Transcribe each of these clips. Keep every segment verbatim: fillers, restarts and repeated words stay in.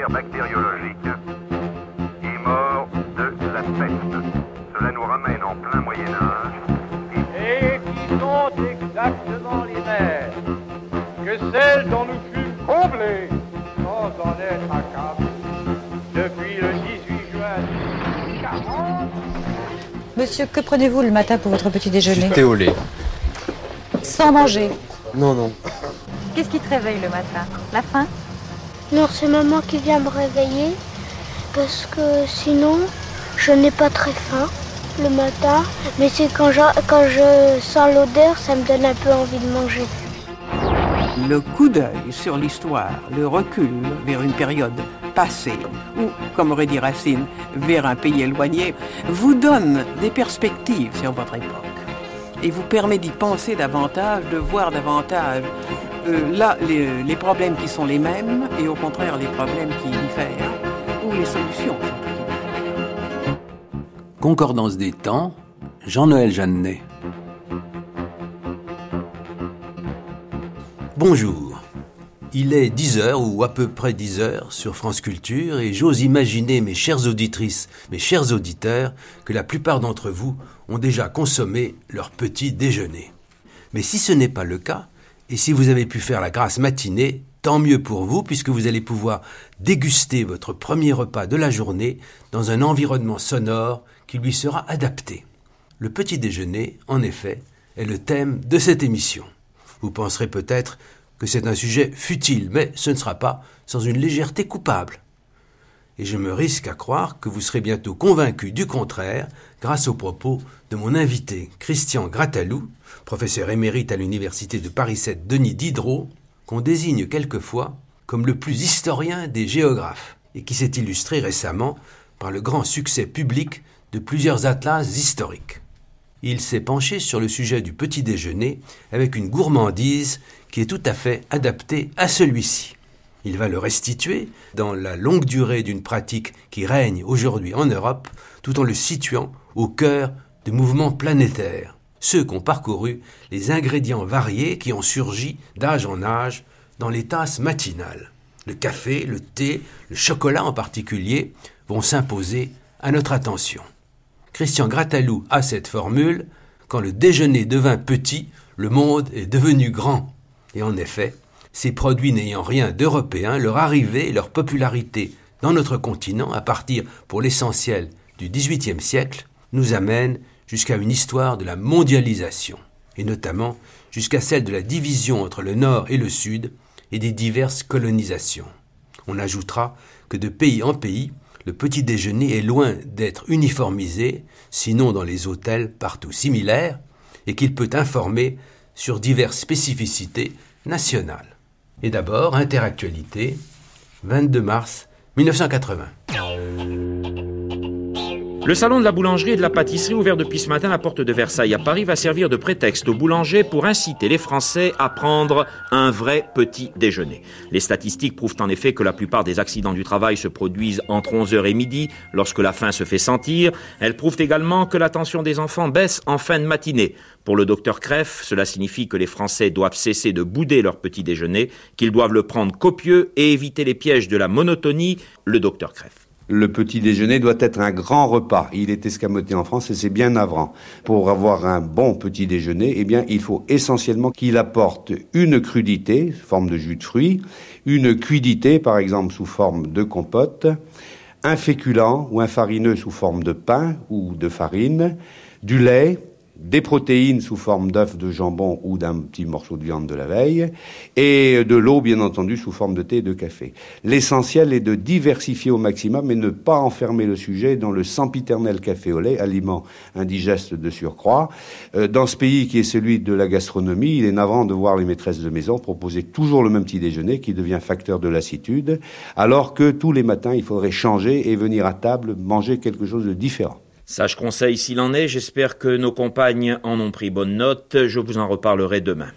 guerre bactériologique est mort de la peste. Cela nous ramène en plein Moyen-Âge. Et qui sont exactement les mêmes que celles dont nous fûmes comblés sans en être accablés depuis le dix-huit juin mille huit cent quarante. Monsieur, que prenez-vous le matin pour votre petit déjeuner? Du thé au lait. Sans manger? Non, non. Qu'est-ce qui te réveille le matin? La faim? Non, c'est maman qui vient me réveiller parce que sinon je n'ai pas très faim le matin. Mais c'est quand je, quand je sens l'odeur, ça me donne un peu envie de manger. Le coup d'œil sur l'histoire, le recul vers une période passée, ou, comme aurait dit Racine, vers un pays éloigné, vous donne des perspectives sur votre époque et vous permet d'y penser davantage, de voir davantage euh, là les, les problèmes qui sont les mêmes et au contraire les problèmes qui diffèrent ou les solutions. Concordance des temps, Jean-Noël Jeannet. Bonjour, il est dix heures ou à peu près dix heures sur France Culture et j'ose imaginer, mes chères auditrices, mes chers auditeurs, que la plupart d'entre vous ont déjà consommé leur petit déjeuner. Mais si ce n'est pas le cas, et si vous avez pu faire la grasse matinée, tant mieux pour vous puisque vous allez pouvoir déguster votre premier repas de la journée dans un environnement sonore qui lui sera adapté. Le petit déjeuner, en effet, est le thème de cette émission. Vous penserez peut-être que c'est un sujet futile, mais ce ne sera pas sans une légèreté coupable. Et je me risque à croire que vous serez bientôt convaincus du contraire grâce aux propos de mon invité Christian Grattalou, professeur émérite à l'université de Paris sept Denis Diderot, qu'on désigne quelquefois comme le plus historien des géographes et qui s'est illustré récemment par le grand succès public de plusieurs atlas historiques. Il s'est penché sur le sujet du petit déjeuner avec une gourmandise qui est tout à fait adaptée à celui-ci. Il va le restituer dans la longue durée d'une pratique qui règne aujourd'hui en Europe, tout en le situant au cœur de mouvements planétaires, ceux qu'ont parcouru les ingrédients variés qui ont surgi d'âge en âge dans les tasses matinales. Le café, le thé, le chocolat en particulier vont s'imposer à notre attention. Christian Grattalou a cette formule « Quand le déjeuner devint petit, le monde est devenu grand ». Et en effet, ces produits n'ayant rien d'européen, leur arrivée et leur popularité dans notre continent, à partir pour l'essentiel du dix-huitième siècle, nous amènent jusqu'à une histoire de la mondialisation, et notamment jusqu'à celle de la division entre le Nord et le Sud et des diverses colonisations. On ajoutera que de pays en pays, le petit déjeuner est loin d'être uniformisé, sinon dans les hôtels partout similaires, et qu'il peut informer sur diverses spécificités nationales. Et d'abord, Interactualité, vingt-deux mars mille neuf cent quatre-vingts. Le salon de la boulangerie et de la pâtisserie ouvert depuis ce matin à la porte de Versailles à Paris va servir de prétexte aux boulangers pour inciter les Français à prendre un vrai petit déjeuner. Les statistiques prouvent en effet que la plupart des accidents du travail se produisent entre onze heures et midi, lorsque la faim se fait sentir. Elles prouvent également que l'attention des enfants baisse en fin de matinée. Pour le docteur Kreff, cela signifie que les Français doivent cesser de bouder leur petit déjeuner, qu'ils doivent le prendre copieux et éviter les pièges de la monotonie. Le docteur Kreff. Le petit déjeuner doit être un grand repas. Il est escamoté en France et c'est bien navrant. Pour avoir un bon petit déjeuner, eh bien, il faut essentiellement qu'il apporte une crudité, sous forme de jus de fruits, une cuidité, par exemple, sous forme de compote, un féculent ou un farineux sous forme de pain ou de farine, du lait, des protéines sous forme d'œufs, de jambon ou d'un petit morceau de viande de la veille, et de l'eau, bien entendu, sous forme de thé et de café. L'essentiel est de diversifier au maximum et ne pas enfermer le sujet dans le sempiternel café au lait, aliment indigeste de surcroît. Euh, dans ce pays qui est celui de la gastronomie, il est navrant de voir les maîtresses de maison proposer toujours le même petit déjeuner qui devient facteur de lassitude, alors que tous les matins, il faudrait changer et venir à table manger quelque chose de différent. Sage conseil s'il en est, j'espère que nos compagnes en ont pris bonne note. Je vous en reparlerai demain.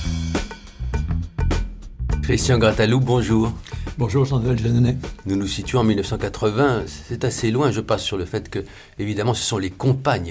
Christian Grattalou, bonjour. Bonjour Jean-Noël Jeannet. Nous nous situons en mille neuf cent quatre-vingts, c'est assez loin, je passe sur le fait que, évidemment, ce sont les compagnes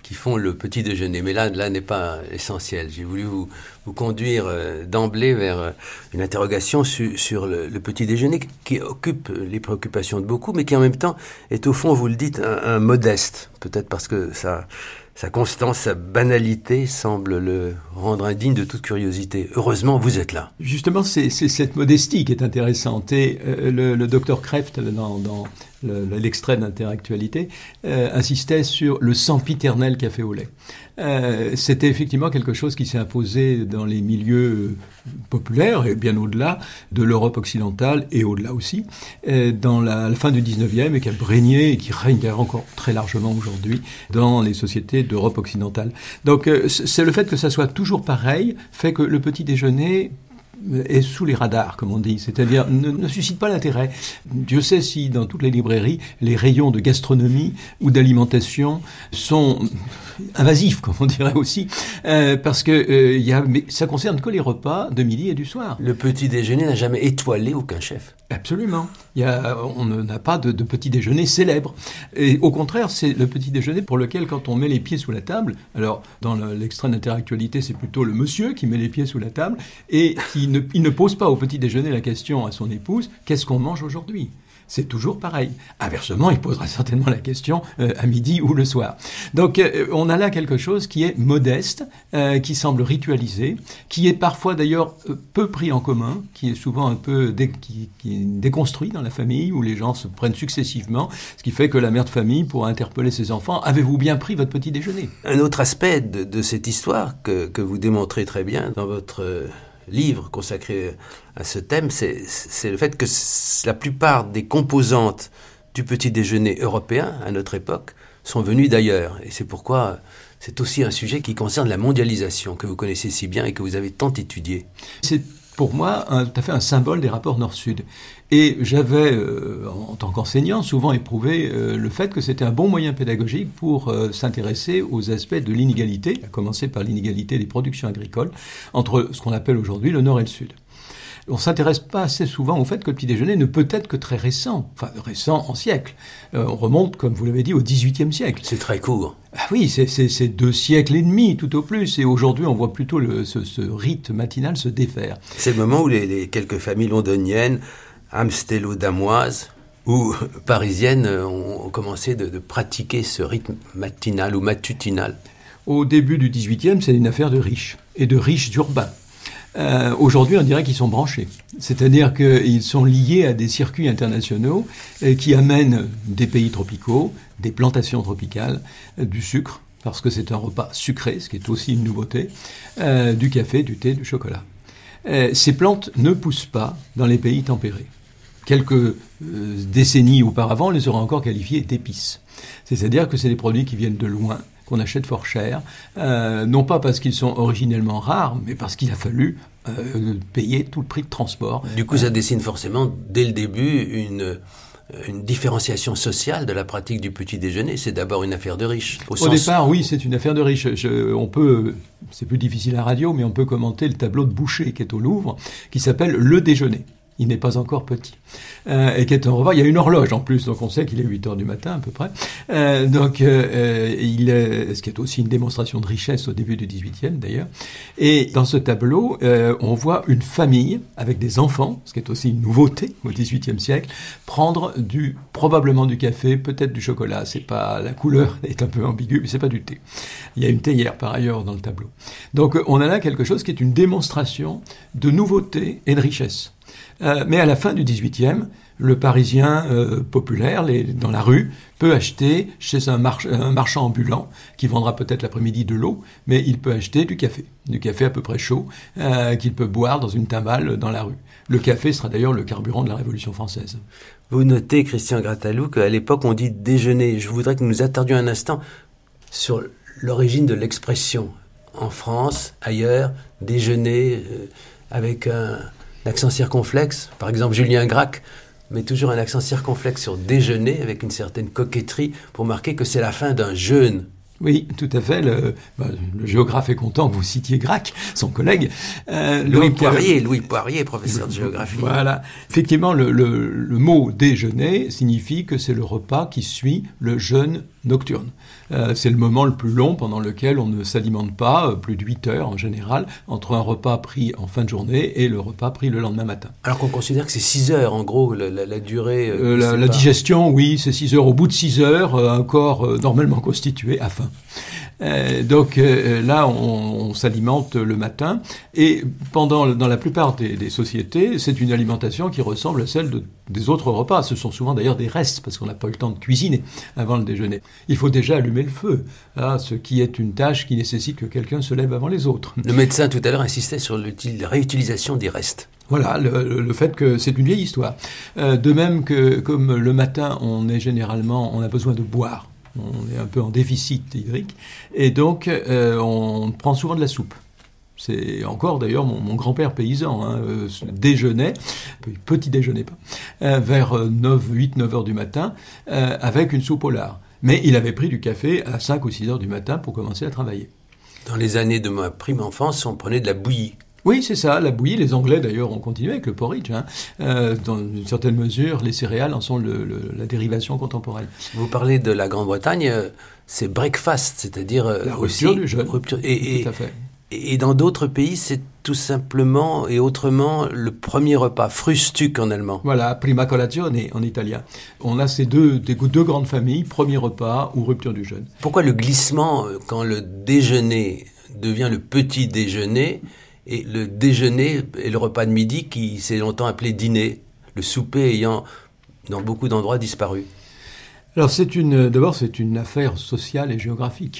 qui font le petit déjeuner. Mais là, là n'est pas essentiel. J'ai voulu vous, vous conduire euh, d'emblée vers euh, une interrogation su, sur le, le petit déjeuner qui occupe les préoccupations de beaucoup, mais qui en même temps est au fond, vous le dites, un, un modeste. Peut-être parce que ça... Sa constance, sa banalité semble le rendre indigne de toute curiosité. Heureusement, vous êtes là. Justement, c'est, c'est cette modestie qui est intéressante. Et euh, le, le docteur Krefft, dans, dans le, l'extrait d'Interactualité, euh, insistait sur le sempiternel café au lait. Euh, c'était effectivement quelque chose qui s'est imposé dans les milieux populaires et bien au-delà de l'Europe occidentale et au-delà aussi, euh, dans la, la fin du dix-neuvième et qui a régné et qui règne encore très largement aujourd'hui dans les sociétés d'Europe occidentale. Donc euh, c'est le fait que ça soit toujours pareil fait que le petit déjeuner est sous les radars, comme on dit, c'est-à-dire ne, ne suscite pas l'intérêt. Dieu sait si dans toutes les librairies, les rayons de gastronomie ou d'alimentation sont invasifs, comme on dirait aussi, euh, parce que euh, y a, mais ça concerne que les repas de midi et du soir. Le petit déjeuner n'a jamais étoilé aucun chef. Absolument. Il y a, on n'a pas de, de petit déjeuner célèbre. Et au contraire, c'est le petit déjeuner pour lequel, quand on met les pieds sous la table, alors dans le, l'extrait d'Interactualité, c'est plutôt le monsieur qui met les pieds sous la table et qui ne, il ne pose pas au petit déjeuner la question à son épouse « Qu'est-ce qu'on mange aujourd'hui ?» C'est toujours pareil. Inversement, il posera certainement la question euh, à midi ou le soir. Donc, euh, on a là quelque chose qui est modeste, euh, qui semble ritualisé, qui est parfois d'ailleurs euh, peu pris en commun, qui est souvent un peu dé- qui, qui est déconstruit dans la famille, où les gens se prennent successivement, ce qui fait que la mère de famille pourra interpeller ses enfants « Avez-vous bien pris votre petit déjeuner ?» Un autre aspect de, de cette histoire que, que vous démontrez très bien dans votre... Euh... livre consacré à ce thème, c'est, c'est le fait que la plupart des composantes du petit déjeuner européen, à notre époque, sont venues d'ailleurs. Et c'est pourquoi c'est aussi un sujet qui concerne la mondialisation, que vous connaissez si bien et que vous avez tant étudié. C'est pour moi un, tout à fait un symbole des rapports Nord-Sud. Et j'avais, euh, en tant qu'enseignant, souvent éprouvé euh, le fait que c'était un bon moyen pédagogique pour euh, s'intéresser aux aspects de l'inégalité, à commencer par l'inégalité des productions agricoles, entre ce qu'on appelle aujourd'hui le Nord et le Sud. On ne s'intéresse pas assez souvent au fait que le petit déjeuner ne peut être que très récent, enfin récent en siècle. Euh, on remonte, comme vous l'avez dit, au dix-huitième siècle. C'est très court. Ah oui, c'est, c'est, c'est deux siècles et demi tout au plus, et aujourd'hui on voit plutôt le, ce, ce rite matinal se défaire. C'est le moment où les, les quelques familles londoniennes, amstello-damoises ou parisiennes ont commencé de, de pratiquer ce rythme matinal ou matutinal. Au début du dix-huitième, c'est une affaire de riches, et de riches urbains. Euh, aujourd'hui, on dirait qu'ils sont branchés. C'est-à-dire qu'ils sont liés à des circuits internationaux euh, qui amènent des pays tropicaux, des plantations tropicales, euh, du sucre, parce que c'est un repas sucré, ce qui est aussi une nouveauté, euh, du café, du thé, du chocolat. Euh, ces plantes ne poussent pas dans les pays tempérés. Quelques euh, décennies auparavant, on les aurait encore qualifiées d'épices. C'est-à-dire que c'est des produits qui viennent de loin, qu'on achète fort cher, euh, non pas parce qu'ils sont originellement rares, mais parce qu'il a fallu euh, payer tout le prix de transport. Du coup, ça dessine forcément, dès le début, une, une différenciation sociale de la pratique du petit déjeuner. C'est d'abord une affaire de riches. Au, au sens... départ, oui, c'est une affaire de riches. Je, on peut, c'est plus difficile à la radio, mais on peut commenter le tableau de Boucher qui est au Louvre, qui s'appelle « Le déjeuner ». Il n'est pas encore petit. Euh, et qui est un repas. Il y a une horloge en plus, donc on sait qu'il est huit heures du matin à peu près. Euh, donc, euh, il est, ce qui est aussi une démonstration de richesse au début du dix-huitième d'ailleurs. Et dans ce tableau, euh, on voit une famille avec des enfants, ce qui est aussi une nouveauté au dix-huitième siècle, prendre du, probablement du café, peut-être du chocolat. C'est pas, la couleur est un peu ambiguë, mais c'est pas du thé. Il y a une théière par ailleurs dans le tableau. Donc, on a là quelque chose qui est une démonstration de nouveauté et de richesse. Euh, mais à la fin du dix-huitième, le Parisien euh, populaire, les, dans la rue, peut acheter chez un, march- un marchand ambulant qui vendra peut-être l'après-midi de l'eau, mais il peut acheter du café, du café à peu près chaud, euh, qu'il peut boire dans une timbale dans la rue. Le café sera d'ailleurs le carburant de la Révolution française. Vous notez, Christian Grattalou, qu'à l'époque on dit déjeuner. Je voudrais que nous nous attardions un instant sur l'origine de l'expression. En France, ailleurs, déjeuner euh, avec un... l'accent circonflexe, par exemple Julien Gracq met toujours un accent circonflexe sur déjeuner avec une certaine coquetterie pour marquer que c'est la fin d'un jeûne. Oui, tout à fait. Le, bah, le géographe est content que vous citiez Gracq, son collègue. Euh, Louis donc, Poirier, euh, Louis Poirier, professeur de géographie. Voilà. Effectivement, le, le, le mot déjeuner signifie que c'est le repas qui suit le jeûne nocturne. Euh, c'est le moment le plus long pendant lequel on ne s'alimente pas, euh, plus de huit heures en général, entre un repas pris en fin de journée et le repas pris le lendemain matin. Alors qu'on considère que c'est six heures, en gros, la, la, la durée... Euh, euh, la, la digestion, oui, c'est six heures. Au bout de six heures, euh, un corps euh, normalement constitué a faim. Euh, donc euh, là, on, on s'alimente le matin, et pendant, dans la plupart des, des sociétés, c'est une alimentation qui ressemble à celle de, des autres repas. Ce sont souvent d'ailleurs des restes, parce qu'on n'a pas eu le temps de cuisiner avant le déjeuner. Il faut déjà allumer le feu, hein, ce qui est une tâche qui nécessite que quelqu'un se lève avant les autres. Le médecin tout à l'heure insistait sur la réutilisation des restes. Voilà, le, le fait que c'est une vieille histoire. Euh, de même que, comme le matin, on est généralement, on a besoin de boire. On est un peu en déficit hydrique, et donc euh, on prend souvent de la soupe. C'est encore d'ailleurs mon, mon grand-père paysan, hein, euh, déjeunait, petit déjeuner pas, euh, vers huit neuf heures du matin, euh, avec une soupe au lard. Mais il avait pris du café à cinq ou six heures du matin pour commencer à travailler. Dans les années de ma prime enfance, on prenait de la bouillie. Oui, c'est ça, la bouillie. Les Anglais, d'ailleurs, ont continué avec le porridge. Hein. Euh, dans une certaine mesure, les céréales en sont le, le, la dérivation contemporaine. Vous parlez de la Grande-Bretagne, c'est breakfast, c'est-à-dire... La rupture aussi, du jeûne. Rupture, et, tout à fait. Et, et dans d'autres pays, c'est tout simplement et autrement le premier repas, Frühstück en allemand. Voilà, prima colazione en italien. On a ces deux, des, deux grandes familles, premier repas ou rupture du jeûne. Pourquoi le glissement, quand le déjeuner devient le petit déjeuner, et le déjeuner et le repas de midi qui s'est longtemps appelé dîner, le souper ayant dans beaucoup d'endroits disparu? Alors c'est une, d'abord c'est une affaire sociale et géographique.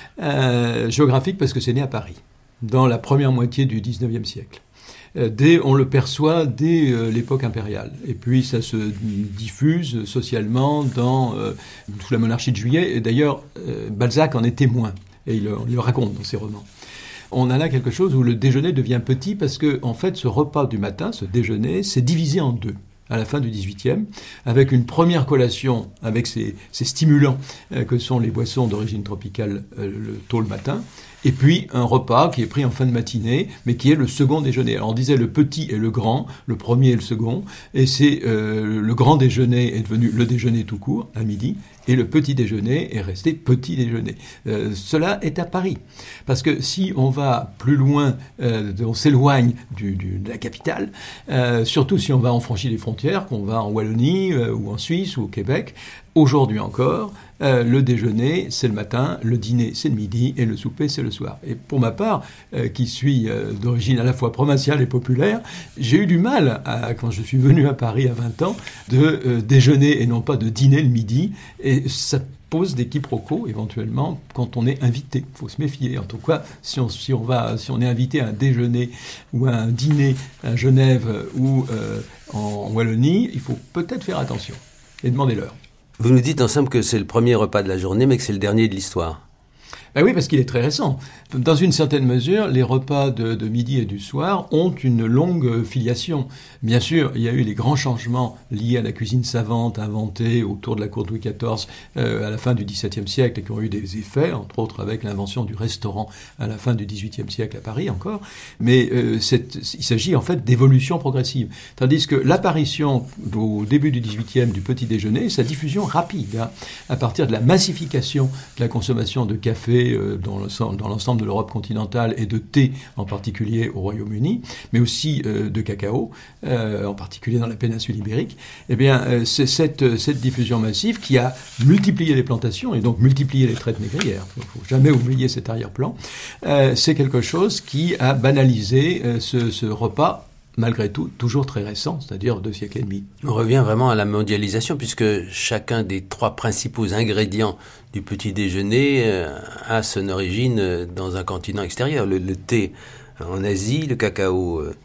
Euh, géographique parce que c'est né à Paris, dans la première moitié du dix-neuvième siècle. Euh, dès, on le perçoit dès euh, l'époque impériale. Et puis ça se diffuse socialement dans, euh, sous la monarchie de Juillet. Et d'ailleurs, euh, Balzac en est témoin, et il, il le raconte dans ses romans. On a là quelque chose où le déjeuner devient petit parce que, en fait, ce repas du matin, ce déjeuner, c'est divisé en deux à la fin du dix-huitième, avec une première collation avec ces, ces stimulants euh, que sont les boissons d'origine tropicale euh, le, tôt le matin, et puis un repas qui est pris en fin de matinée, mais qui est le second déjeuner. Alors on disait le petit et le grand, le premier et le second, et c'est euh, le grand déjeuner est devenu le déjeuner tout court, à midi, et le petit déjeuner est resté petit déjeuner. Euh, cela est à Paris. Parce que si on va plus loin, euh, on s'éloigne du, du, de la capitale, euh, surtout si on va en franchir les frontières, qu'on va en Wallonie, euh, ou en Suisse, ou au Québec, aujourd'hui encore, euh, le déjeuner, c'est le matin, le dîner, c'est le midi, et le souper, c'est le soir. Et pour ma part, euh, qui suis euh, d'origine à la fois provinciale et populaire, j'ai eu du mal, à, quand je suis venu à Paris à vingt ans, de euh, déjeuner et non pas de dîner le midi, et ça pose des quiproquos, éventuellement, quand on est invité. Il faut se méfier. En tout cas, si on, si on, va, si on est invité à un déjeuner ou à un dîner à Genève ou euh, en, en Wallonie, il faut peut-être faire attention et demander l'heure. Vous nous dites ensemble que c'est le premier repas de la journée, mais que c'est le dernier de l'histoire. Ben oui, parce qu'il est très récent. Dans une certaine mesure, les repas de, de midi et du soir ont une longue filiation. Bien sûr, il y a eu les grands changements liés à la cuisine savante inventée autour de la cour de Louis quatorze euh, à la fin du dix-septième siècle et qui ont eu des effets, entre autres avec l'invention du restaurant à la fin du dix-huitième siècle à Paris encore. Mais euh, c'est, il s'agit en fait d'évolution progressive. Tandis que l'apparition au début du dix-huitième du petit déjeuner, sa diffusion rapide, hein, à partir de la massification de la consommation de café dans l'ensemble, dans l'ensemble de l'Europe continentale et de thé en particulier au Royaume-Uni, mais aussi euh, de cacao, euh, en particulier dans la péninsule ibérique, eh bien, euh, c'est cette, cette diffusion massive qui a multiplié les plantations et donc multiplié les traites négrières. Il ne faut jamais oublier cet arrière-plan. Euh, c'est quelque chose qui a banalisé euh, ce, ce repas malgré tout, toujours très récent, c'est-à-dire deux siècles et demi. On revient vraiment à la mondialisation, puisque chacun des trois principaux ingrédients du petit déjeuner euh, a son origine dans un continent extérieur. Le, le thé en Asie, le cacao euh,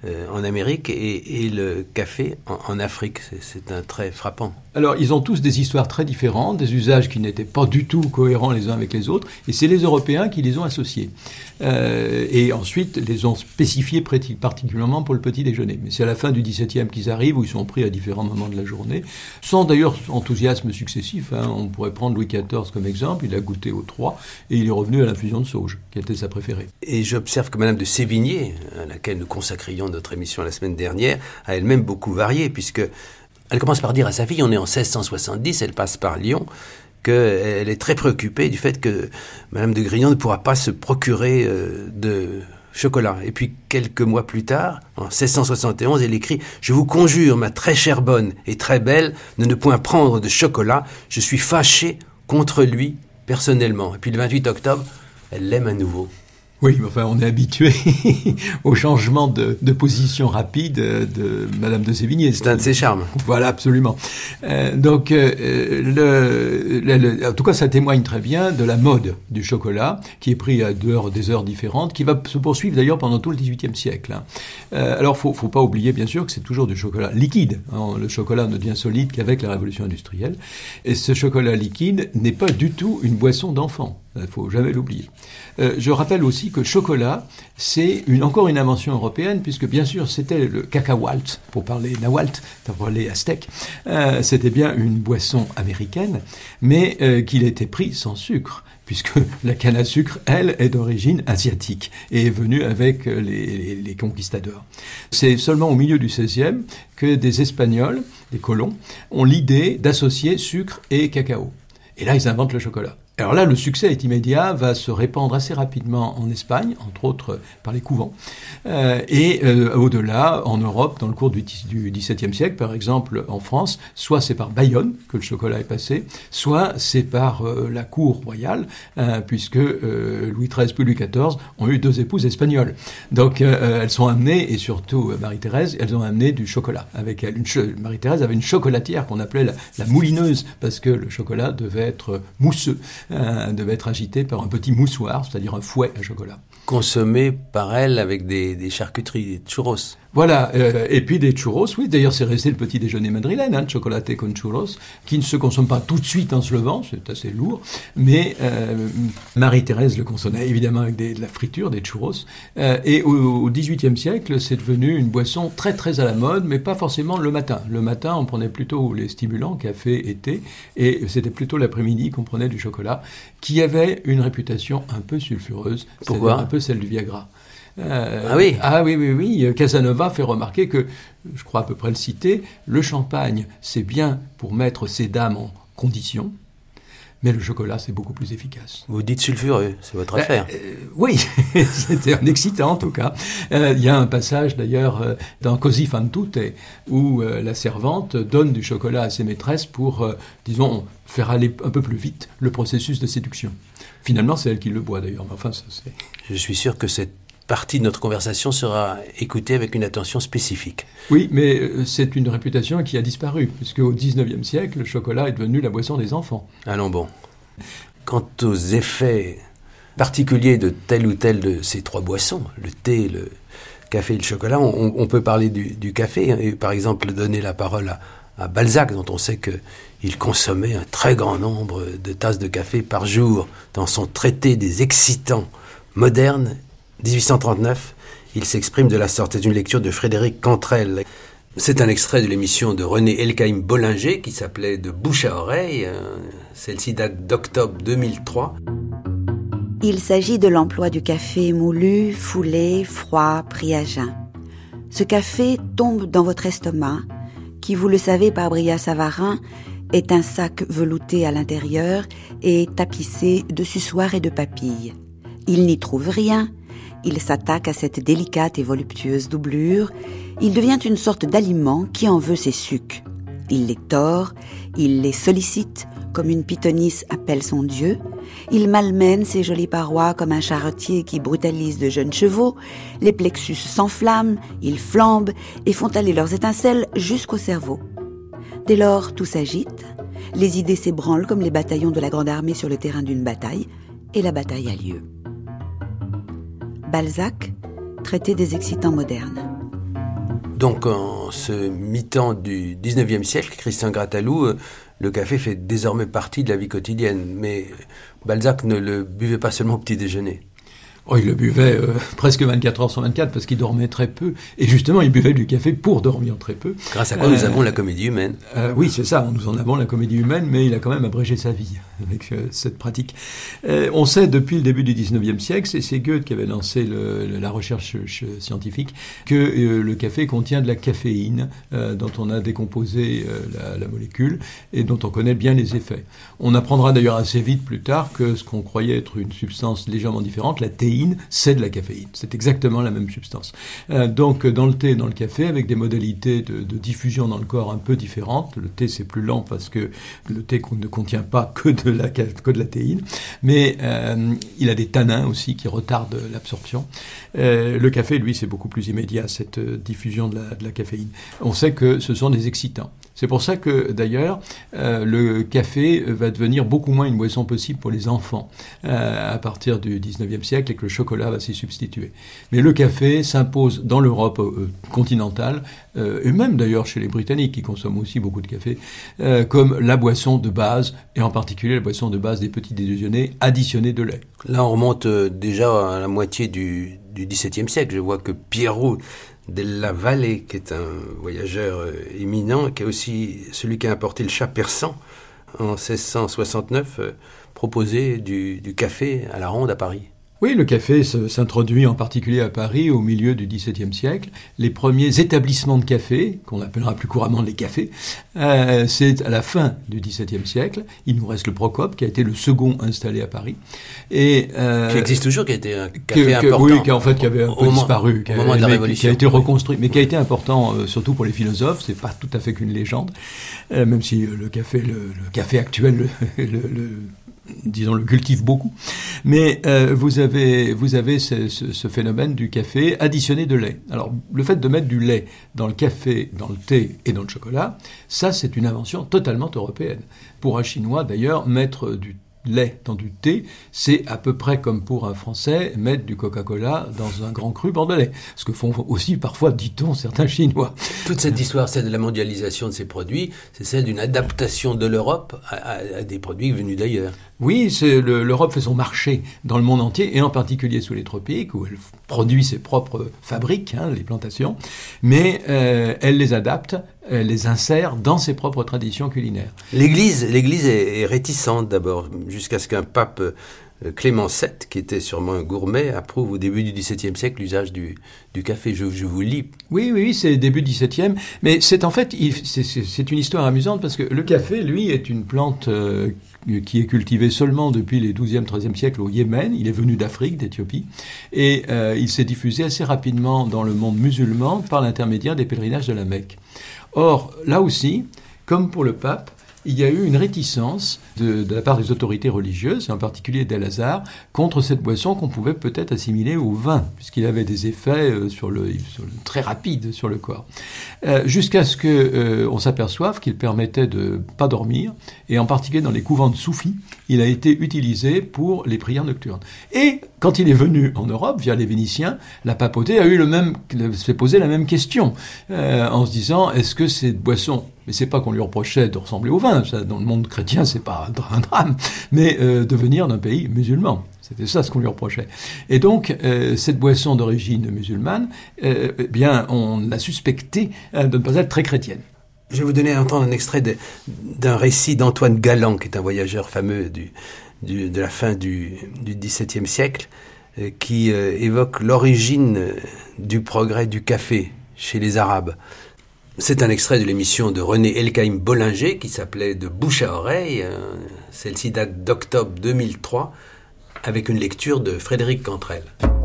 euh, en Amérique et, et le café en, en Afrique. C'est, c'est un trait frappant. Alors, ils ont tous des histoires très différentes, des usages qui n'étaient pas du tout cohérents les uns avec les autres, et c'est les Européens qui les ont associés. Euh, et ensuite, les ont spécifiés particulièrement pour le petit déjeuner. Mais c'est à la fin du dix-septième qu'ils arrivent, où ils sont pris à différents moments de la journée, sans d'ailleurs enthousiasme successif. Hein. On pourrait prendre Louis quatorze comme exemple, il a goûté aux trois, et il est revenu à l'infusion de sauge, qui était sa préférée. Et j'observe que Madame de Sévigné, à laquelle nous consacrions notre émission la semaine dernière, a elle-même beaucoup varié, puisque elle commence par dire à sa fille, on est en seize cent soixante-dix, elle passe par Lyon, qu'elle est très préoccupée du fait que Madame de Grignan ne pourra pas se procurer euh, de chocolat. Et puis, quelques mois plus tard, en seize cent soixante et onze, elle écrit « Je vous conjure, ma très chère bonne et très belle, de ne point prendre de chocolat. Je suis fâchée contre lui personnellement. » Et puis, le vingt-huit octobre, elle l'aime à nouveau. Oui, mais enfin, on est habitué au changement de, de position rapide de Madame de Sévigné. C'est un de ses charmes. Voilà, absolument. Euh, donc, euh, le, le, le, en tout cas, ça témoigne très bien de la mode du chocolat, qui est pris à deux heures, des heures différentes, qui va se poursuivre d'ailleurs pendant tout le dix-huitième siècle. Hein. Euh, alors, faut, faut pas oublier, bien sûr, que c'est toujours du chocolat liquide. Hein. Le chocolat ne devient solide qu'avec la révolution industrielle. Et ce chocolat liquide n'est pas du tout une boisson d'enfant. Il ne faut jamais l'oublier. Euh, je rappelle aussi que chocolat, c'est une, encore une invention européenne, puisque bien sûr c'était le cacahualt, pour parler nahuatl, pour parler aztèque, euh, c'était bien une boisson américaine, mais euh, qu'il était pris sans sucre, puisque la canne à sucre, elle, est d'origine asiatique et est venue avec les, les, les conquistadors. C'est seulement au milieu du seizième que des Espagnols, des colons, ont l'idée d'associer sucre et cacao. Et là, ils inventent le chocolat. Alors là, le succès est immédiat, va se répandre assez rapidement en Espagne, entre autres par les couvents, euh, et euh, au-delà, en Europe, dans le cours du, du dix-septième siècle, par exemple en France, soit c'est par Bayonne que le chocolat est passé, soit c'est par euh, la cour royale, euh, puisque euh, Louis treize puis Louis quatorze ont eu deux épouses espagnoles. Donc euh, elles sont amenées, et surtout euh, Marie-Thérèse, elles ont amené du chocolat avec elle. Une cho- Marie-Thérèse avait une chocolatière qu'on appelait la, la moulineuse, parce que le chocolat devait être mousseux. Euh, devait être agité par un petit moussoir, c'est-à-dire un fouet à chocolat. Consommé par elle avec des, des charcuteries, des churros. Voilà, euh, et puis des churros, oui, d'ailleurs c'est resté le petit déjeuner madrilène, hein, chocolaté con churros, qui ne se consomme pas tout de suite en se levant, c'est assez lourd, mais euh, Marie-Thérèse le consommait évidemment avec des, de la friture, des churros, euh, et au, au dix-huitième siècle, c'est devenu une boisson très très à la mode, mais pas forcément le matin. Le matin, on prenait plutôt les stimulants, café, été, et c'était plutôt l'après-midi qu'on prenait du chocolat, qui avait une réputation un peu sulfureuse, Pourquoi ? Un peu celle du Viagra. Euh, ah oui Ah oui, oui, oui. Casanova fait remarquer que, je crois à peu près le citer, le champagne, c'est bien pour mettre ces dames en condition, mais le chocolat, c'est beaucoup plus efficace. Vous dites sulfureux, c'est votre ben, affaire. Euh, oui, c'était un excitant en tout cas. Euh, il y a un passage d'ailleurs euh, dans Così fan tutte où euh, la servante donne du chocolat à ses maîtresses pour, euh, disons, faire aller un peu plus vite le processus de séduction. Finalement, c'est elle qui le boit d'ailleurs, mais enfin, ça c'est... Je suis sûr que cette partie de notre conversation sera écoutée avec une attention spécifique. Oui, mais c'est une réputation qui a disparu, puisque au dix-neuvième siècle, le chocolat est devenu la boisson des enfants. Allons bon. Quant aux effets particuliers de telle ou telle de ces trois boissons, le thé, le café et le chocolat, on, on peut parler du, du café, et par exemple donner la parole à, à Balzac, dont on sait qu'il consommait un très grand nombre de tasses de café par jour. Dans son traité des excitants modernes, dix-huit cent trente-neuf, il s'exprime de la sorte. C'est une lecture de Frédéric Cantrel. C'est un extrait de l'émission de René Elkaïm Bollinger qui s'appelait De bouche à oreille. Celle-ci date d'octobre deux mille trois. Il s'agit de l'emploi du café moulu, foulé, froid, pris à jeun. Ce café tombe dans votre estomac, qui, vous le savez par Brillat-Savarin, est un sac velouté à l'intérieur et tapissé de suçoirs et de papilles. Il n'y trouve rien. Il s'attaque à cette délicate et voluptueuse doublure. Il devient une sorte d'aliment qui en veut ses sucs. Il les tord, il les sollicite, comme une pythonisse appelle son dieu. Il malmène ses jolies parois comme un charretier qui brutalise de jeunes chevaux. Les plexus s'enflamment, ils flambent et font aller leurs étincelles jusqu'au cerveau. Dès lors, tout s'agite. Les idées s'ébranlent comme les bataillons de la grande armée sur le terrain d'une bataille, et la bataille a lieu. Balzac, traité des excitants modernes. Donc en ce mi-temps du dix-neuvième siècle, Christian Grattalou, le café fait désormais partie de la vie quotidienne. Mais Balzac ne le buvait pas seulement au petit déjeuner. Oh, il le buvait euh, presque vingt-quatre heures sur vingt-quatre parce qu'il dormait très peu. Et justement, il buvait du café pour dormir très peu. Grâce à quoi euh, nous avons la comédie humaine. Euh, oui, c'est ça, nous en avons la comédie humaine, mais il a quand même abrégé sa vie avec euh, cette pratique. Euh, on sait depuis le début du dix-neuvième siècle, c'est, c'est Goethe qui avait lancé le, le, la recherche scientifique, que euh, le café contient de la caféine euh, dont on a décomposé euh, la, la molécule et dont on connaît bien les effets. On apprendra d'ailleurs assez vite plus tard que ce qu'on croyait être une substance légèrement différente, la théine, c'est de la caféine. C'est exactement la même substance. Euh, donc, dans le thé et dans le café, avec des modalités de, de diffusion dans le corps un peu différentes. Le thé, c'est plus lent parce que le thé ne contient pas que de la, que de la théine. Mais euh, il a des tanins aussi qui retardent l'absorption. Euh, le café, lui, c'est beaucoup plus immédiat, cette diffusion de la, de la caféine. On sait que ce sont des excitants. C'est pour ça que, d'ailleurs, euh, le café va devenir beaucoup moins une boisson possible pour les enfants euh, à partir du dix-neuvième siècle et que le chocolat va s'y substituer. Mais le café s'impose dans l'Europe euh, continentale, euh, et même d'ailleurs chez les Britanniques qui consomment aussi beaucoup de café, euh, comme la boisson de base, et en particulier la boisson de base des petits déjeuners additionnés de lait. Là, on remonte euh, déjà à la moitié du, du dix-septième siècle. Je vois que Piero della Valle, qui est un voyageur euh, éminent, qui est aussi celui qui a importé le chat persan en seize cent soixante-neuf, euh, proposait du, du café à la ronde à Paris. Oui, le café s'introduit en particulier à Paris au milieu du dix-septième siècle. Les premiers établissements de café, qu'on appellera plus couramment les cafés, euh, c'est à la fin du dix-septième siècle. Il nous reste le Procope, qui a été le second installé à Paris. Et, euh, qui existe toujours, qui a été un café que, important. Oui, qui, en fait, qui avait un peu au disparu. Au moment de la Révolution. Qui a été reconstruit, mais qui a été important, euh, surtout pour les philosophes. C'est pas tout à fait qu'une légende, euh, même si le café, le, le café actuel, le, le, le disons, le cultive beaucoup. Mais euh, vous avez, vous avez ce, ce, ce phénomène du café additionné de lait. Alors, le fait de mettre du lait dans le café, dans le thé et dans le chocolat, ça, c'est une invention totalement européenne. Pour un Chinois, d'ailleurs, mettre du lait dans du thé, c'est à peu près comme pour un Français mettre du Coca-Cola dans un grand cru bordelais. Ce que font aussi parfois, dit-on, certains Chinois. Toute cette histoire, celle de la mondialisation de ces produits, c'est celle d'une adaptation de l'Europe à, à, à des produits venus d'ailleurs. Oui, c'est le, l'Europe fait son marché dans le monde entier, et en particulier sous les tropiques, où elle produit ses propres fabriques, hein, les plantations, mais euh, elle les adapte, elle les insère dans ses propres traditions culinaires. L'Église, l'Église est, est réticente d'abord, jusqu'à ce qu'un pape, Clément sept, qui était sûrement un gourmet, approuve au début du dix-septième siècle l'usage du, du café. Je, je vous lis. Oui, oui, c'est début dix-septième, mais c'est en fait, il, c'est, c'est, c'est une histoire amusante parce que le café, lui, est une plante euh, qui est cultivé seulement depuis les douzième, treizième siècles au Yémen. Il est venu d'Afrique, d'Éthiopie, et euh, il s'est diffusé assez rapidement dans le monde musulman par l'intermédiaire des pèlerinages de la Mecque. Or, là aussi, comme pour le pape, il y a eu une réticence de, de la part des autorités religieuses, et en particulier d'El-Azhar, contre cette boisson qu'on pouvait peut-être assimiler au vin, puisqu'il avait des effets euh, sur le, sur le, très rapides sur le corps. Euh, jusqu'à ce qu'on euh, s'aperçoive qu'il permettait de ne pas dormir, et en particulier dans les couvents de soufis, il a été utilisé pour les prières nocturnes. Et quand il est venu en Europe, via les Vénitiens, la papauté a eu le même, s'est posé la même question, euh, en se disant, est-ce que cette boisson, mais c'est pas qu'on lui reprochait de ressembler au vin, ça, dans le monde chrétien, c'est pas un drame, mais euh, de venir d'un pays musulman. C'était ça ce qu'on lui reprochait. Et donc, euh, cette boisson d'origine musulmane, euh, eh bien, on l'a suspectée euh, de ne pas être très chrétienne. Je vais vous donner à entendre un extrait de, d'un récit d'Antoine Galland, qui est un voyageur fameux du, du, de la fin du, du dix-septième siècle, euh, qui euh, évoque l'origine du progrès du café chez les Arabes. C'est un extrait de l'émission de René Elkaïm Bollinger qui s'appelait « De bouche à oreille ». Celle-ci date d'octobre deux mille trois, avec une lecture de Frédéric Cantrel.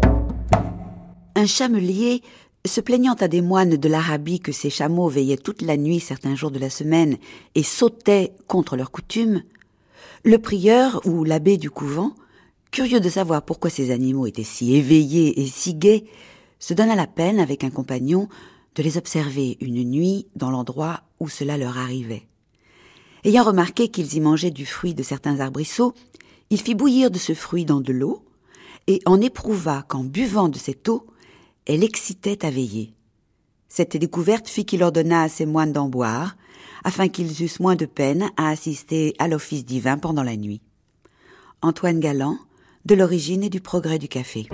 Un chamelier, se plaignant à des moines de l'Arabie que ses chameaux veillaient toute la nuit certains jours de la semaine et sautaient contre leur coutume, le prieur ou l'abbé du couvent, curieux de savoir pourquoi ces animaux étaient si éveillés et si gais, se donna la peine avec un compagnon de les observer une nuit dans l'endroit où cela leur arrivait. Ayant remarqué qu'ils y mangeaient du fruit de certains arbrisseaux, il fit bouillir de ce fruit dans de l'eau et en éprouva qu'en buvant de cette eau, elle excitait à veiller. Cette découverte fit qu'il ordonna à ses moines d'en boire, afin qu'ils eussent moins de peine à assister à l'office divin pendant la nuit. Antoine Galland, De l'origine et du progrès du café.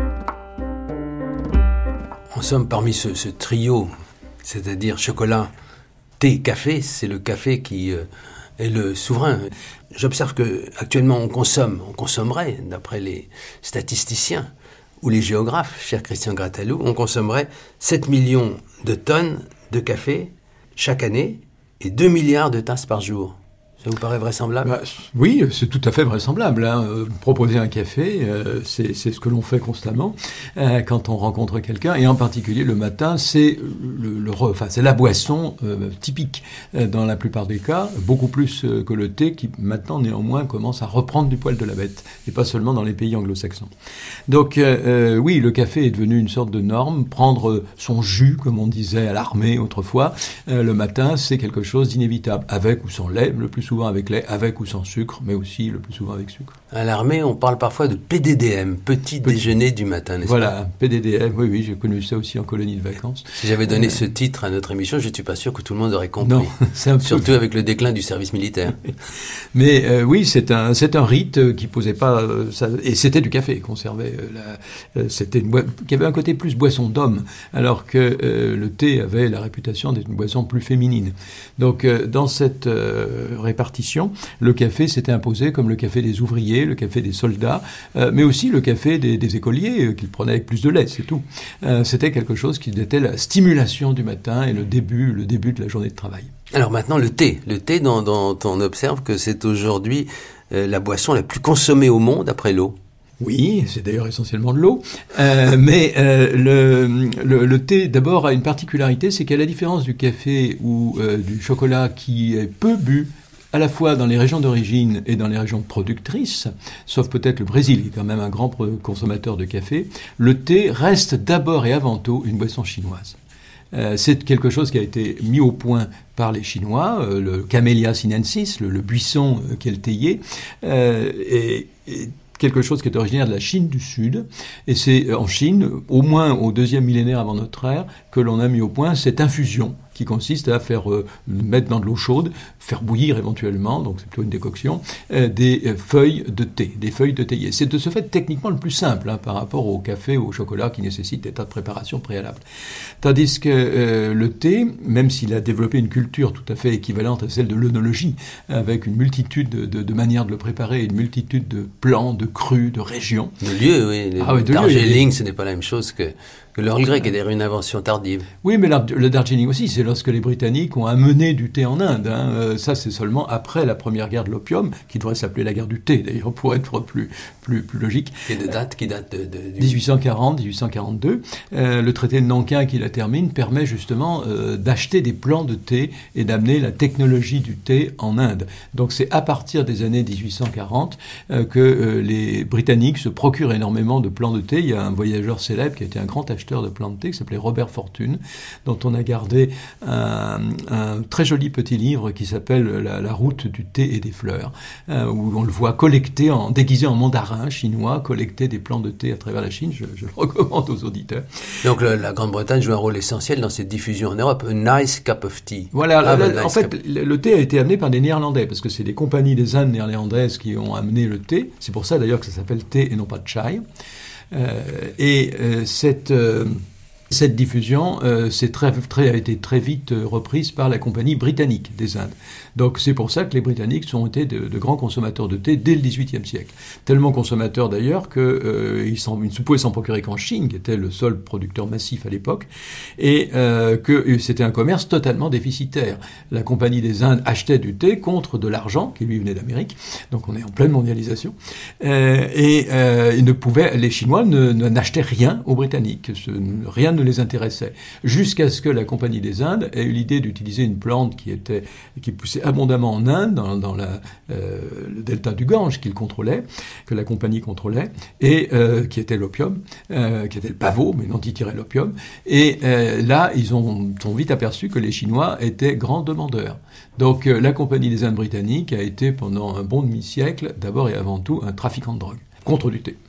En somme, parmi ce, ce trio, c'est-à-dire chocolat, thé, café, c'est le café qui euh, est le souverain. J'observe que actuellement on consomme, on consommerait, d'après les statisticiens ou les géographes, cher Christian Grattalou, on consommerait sept millions de tonnes de café chaque année et deux milliards de tasses par jour. Ça vous paraît vraisemblable ? Bah, oui, c'est tout à fait vraisemblable. Hein. Euh, proposer un café, euh, c'est, c'est ce que l'on fait constamment euh, quand on rencontre quelqu'un, et en particulier le matin, c'est le, le enfin c'est la boisson euh, typique euh, dans la plupart des cas, beaucoup plus euh, que le thé, qui maintenant néanmoins commence à reprendre du poil de la bête, et pas seulement dans les pays anglo-saxons. Donc euh, euh, oui, le café est devenu une sorte de norme. Prendre son jus, comme on disait à l'armée autrefois, euh, le matin, c'est quelque chose d'inévitable, avec ou sans lait, le plus souvent avec lait, avec ou sans sucre, mais aussi le plus souvent avec sucre. À l'armée, on parle parfois de P D D M, petit, petit déjeuner du matin, n'est-ce voilà, pas ? Voilà, P D D M, oui, oui, j'ai connu ça aussi en colonie de vacances. Si j'avais donné euh... ce titre à notre émission, je ne suis pas sûr que tout le monde aurait compris. Non, c'est un peu... Surtout avec le déclin du service militaire. Mais euh, oui, c'est un, c'est un rite qui posait pas... Euh, ça, et c'était du café qu'on servait. Euh, la, euh, c'était une boi... qui avait un côté plus boisson d'homme, alors que euh, le thé avait la réputation d'être une boisson plus féminine. Donc, euh, dans cette euh, répartition, le café s'était imposé comme le café des ouvriers, le café des soldats, euh, mais aussi le café des, des écoliers, euh, qu'ils prenaient avec plus de lait, c'est tout. Euh, c'était quelque chose qui était la stimulation du matin et le début, le début de la journée de travail. Alors maintenant, le thé. Le thé, dont, dont on observe que c'est aujourd'hui euh, la boisson la plus consommée au monde après l'eau. Oui, c'est d'ailleurs essentiellement de l'eau, euh, mais euh, le, le, le thé d'abord a une particularité, c'est qu'à la différence du café ou euh, du chocolat qui est peu bu, à la fois dans les régions d'origine et dans les régions productrices, sauf peut-être le Brésil, qui est quand même un grand consommateur de café, le thé reste d'abord et avant tout une boisson chinoise. Euh, c'est quelque chose qui a été mis au point par les Chinois, euh, le Camellia sinensis, le, le buisson euh, qu'est le théier, euh, et, et quelque chose qui est originaire de la Chine du Sud, et c'est en Chine, au moins au deuxième millénaire avant notre ère, que l'on a mis au point cette infusion qui consiste à faire euh, mettre dans de l'eau chaude, faire bouillir éventuellement, donc c'est plutôt une décoction, euh, des euh, feuilles de thé, des feuilles de théier. C'est de ce fait techniquement le plus simple hein, par rapport au café ou au chocolat qui nécessite des tas de préparations préalables. Tandis que euh, le thé, même s'il a développé une culture tout à fait équivalente à celle de l'œnologie, avec une multitude de, de, de manières de le préparer, une multitude de plans, de crus, de régions. De lieux, oui. Les, ah, oui de Darjeeling, ce n'est pas la même chose que... que l'Earl Grey, qui est d'ailleurs une invention tardive. Oui, mais le Darjeeling aussi, c'est lorsque les Britanniques ont amené du thé en Inde. Hein. Euh, ça, c'est seulement après la première guerre de l'opium, qui devrait s'appeler la guerre du thé, d'ailleurs, pour être plus, plus, plus logique. Et de date, qui date de... de du... dix-huit cent quarante, dix-huit cent quarante-deux. Euh, le traité de Nankin, qui la termine, permet justement euh, d'acheter des plants de thé et d'amener la technologie du thé en Inde. Donc c'est à partir des années dix-huit cent quarante euh, que euh, les Britanniques se procurent énormément de plants de thé. Il y a un voyageur célèbre qui a été un grand acheteur de plants de thé qui s'appelait Robert Fortune, dont on a gardé un, un très joli petit livre qui s'appelle la, la route du thé et des fleurs, euh, où on le voit collecter, en, déguisé en mandarin chinois, collecter des plants de thé à travers la Chine. Je, je le recommande aux auditeurs. Donc le, la Grande-Bretagne joue un rôle essentiel dans cette diffusion en Europe. A nice cup of tea. Voilà, ah, la, nice en fait, cup. le thé a été amené par des Néerlandais, parce que c'est des compagnies des Indes néerlandaises qui ont amené le thé. C'est pour ça d'ailleurs que ça s'appelle thé et non pas chai. Euh, et euh, cette... Euh, Cette diffusion euh, c'est très, très, a été très vite euh, reprise par la compagnie britannique des Indes. Donc c'est pour ça que les Britanniques ont été de, de grands consommateurs de thé dès le dix-huitième siècle. Tellement consommateurs d'ailleurs qu'ils euh, ne pouvaient s'en procurer qu'en Chine, qui était le seul producteur massif à l'époque, et euh, que c'était un commerce totalement déficitaire. La compagnie des Indes achetait du thé contre de l'argent, qui lui venait d'Amérique, donc on est en pleine mondialisation, euh, et euh, ils ne pouvaient, les Chinois ne, ne, n'achetaient rien aux Britanniques, ce, rien ne les intéressait, jusqu'à ce que la Compagnie des Indes ait eu l'idée d'utiliser une plante qui était qui poussait abondamment en Inde, dans, dans la, euh, le delta du Gange qu'il contrôlait, que la compagnie contrôlait, et euh, qui était l'opium, euh, qui était le pavot, mais dont ils tiraient l'opium. Et euh, là, ils ont, ont vite aperçu que les Chinois étaient grands demandeurs. Donc euh, la Compagnie des Indes britanniques a été pendant un bon demi-siècle, d'abord et avant tout, un trafiquant de drogue, contre du thé.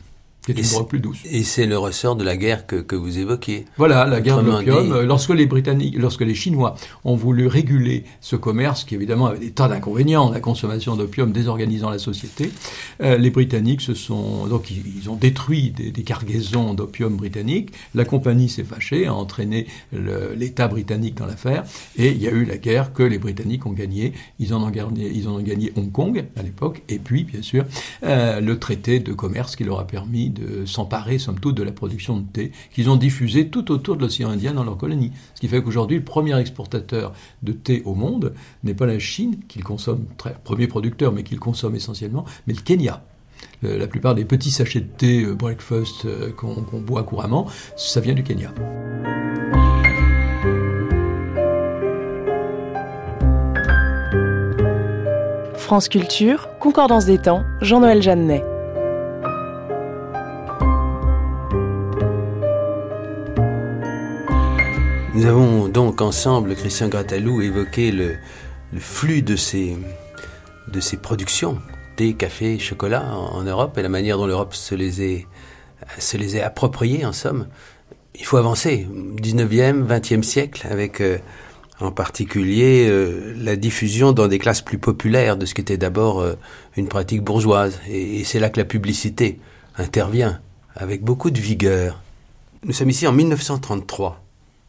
qui est une drogue plus douce. Et c'est le ressort de la guerre que, que vous évoquiez. Voilà, la guerre de Autrement l'opium. dit... Lorsque les Britanniques, lorsque les Chinois ont voulu réguler ce commerce, qui évidemment avait des tas d'inconvénients, la consommation d'opium désorganisant la société, euh, les Britanniques se sont, donc ils, ils ont détruit des, des cargaisons d'opium britanniques. La compagnie s'est fâchée, a entraîné le, l'État britannique dans l'affaire, et il y a eu la guerre que les Britanniques ont gagnée. Ils en ont gagné, ils en ont gagné Hong Kong à l'époque, et puis bien sûr euh, le traité de commerce qui leur a permis de s'emparer, somme toute, de la production de thé qu'ils ont diffusé tout autour de l'océan Indien dans leur colonie. Ce qui fait qu'aujourd'hui, le premier exportateur de thé au monde n'est pas la Chine, qu'il consomme, très, premier producteur, mais qu'il consomme essentiellement, mais le Kenya. Le, la plupart des petits sachets de thé euh, breakfast euh, qu'on, qu'on boit couramment, ça vient du Kenya. France Culture, Concordance des temps, Jean-Noël Jeannet. Nous avons donc ensemble, Christian Grattalou, évoqué le, le flux de ces, de ces productions, thé, café, chocolat en, en Europe, et la manière dont l'Europe se les est, se les est appropriées, en somme. Il faut avancer, dix-neuvième, vingtième siècle, avec euh, en particulier euh, la diffusion dans des classes plus populaires de ce qui était d'abord euh, une pratique bourgeoise. Et, et c'est là que la publicité intervient, avec beaucoup de vigueur. Nous sommes ici en mille neuf cent trente-trois.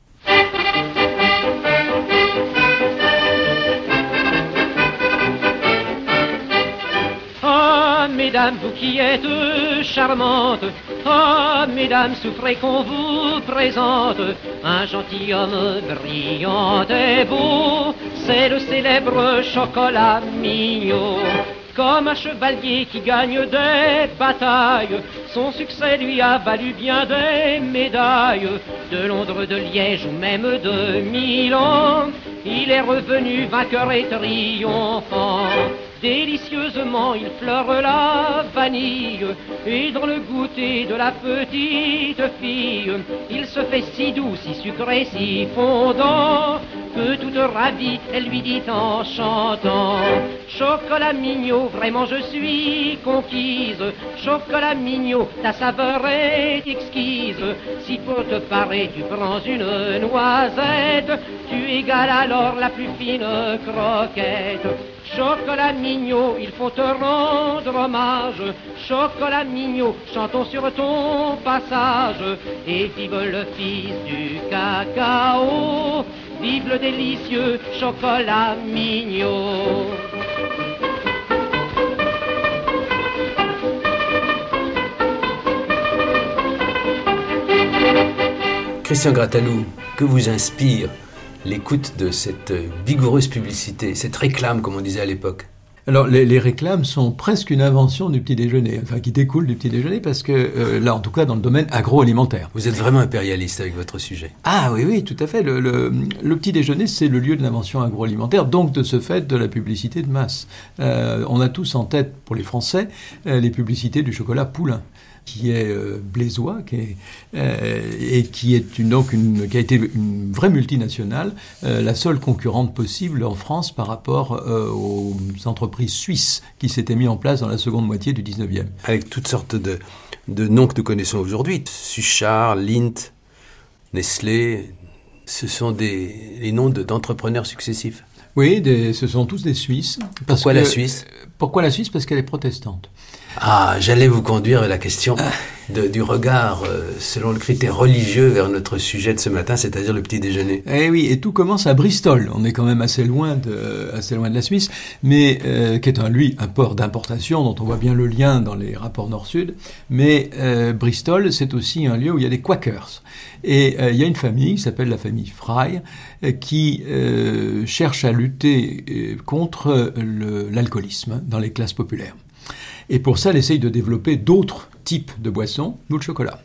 Mesdames, vous qui êtes charmantes, ah, mesdames, souffrez qu'on vous présente un gentilhomme brillant et beau, c'est le célèbre Chocolat Mignot. Comme un chevalier qui gagne des batailles, son succès lui a valu bien des médailles. De Londres, de Liège ou même de Milan, il est revenu vainqueur et triomphant. Délicieusement il fleure la vanille, et dans le goûter de la petite fille, il se fait si doux, si sucré, si fondant, que toute ravie, elle lui dit en chantant: Chocolat Mignot, vraiment je suis conquise. Chocolat Mignot, ta saveur est exquise. Si pour te parer tu prends une noisette, tu égales alors la plus fine croquette. Chocolat Mignot, il faut te rendre hommage. Chocolat Mignot, chantons sur ton passage. Et vive le fils du cacao, vive le délicieux Chocolat Mignot. Christian Grattalou, que vous inspire l'écoute de cette vigoureuse publicité, cette réclame, comme on disait à l'époque? Alors, les, les réclames sont presque une invention du petit déjeuner, enfin, qui découle du petit déjeuner, parce que, euh, là, en tout cas, dans le domaine agroalimentaire. Vous êtes vraiment impérialiste avec votre sujet. Ah oui, oui, tout à fait. Le, le, le petit déjeuner, c'est le lieu de l'invention agroalimentaire, donc de ce fait de la publicité de masse. Euh, on a tous en tête, pour les Français, euh, les publicités du chocolat Poulain, qui est euh, blésois, qui est, euh, et qui est une, donc une, qui a été une vraie multinationale, euh, la seule concurrente possible en France par rapport euh, aux entreprises suisses qui s'étaient mis en place dans la seconde moitié du dix-neuvième. Avec toutes sortes de, de noms que nous connaissons aujourd'hui, Suchard, Lindt, Nestlé, ce sont des, les noms de, d'entrepreneurs successifs. Oui, des, ce sont tous des Suisses. Parce Pourquoi que, la Suisse? Pourquoi la Suisse? Parce qu'elle est protestante. Ah, j'allais vous conduire à la question de, du regard euh, selon le critère religieux vers notre sujet de ce matin, c'est-à-dire le petit déjeuner. Eh oui, et tout commence à Bristol. On est quand même assez loin de, assez loin de la Suisse, mais euh, qui est un, lui, un port d'importation dont on voit bien le lien dans les rapports Nord-Sud. Mais euh, Bristol, c'est aussi un lieu où il y a des Quakers. Et euh, il y a une famille qui s'appelle la famille Fry euh, qui euh, cherche à lutter euh, contre le, l'alcoolisme dans les classes populaires. Et pour ça, elle essaye de développer d'autres types de boissons, d'où le chocolat.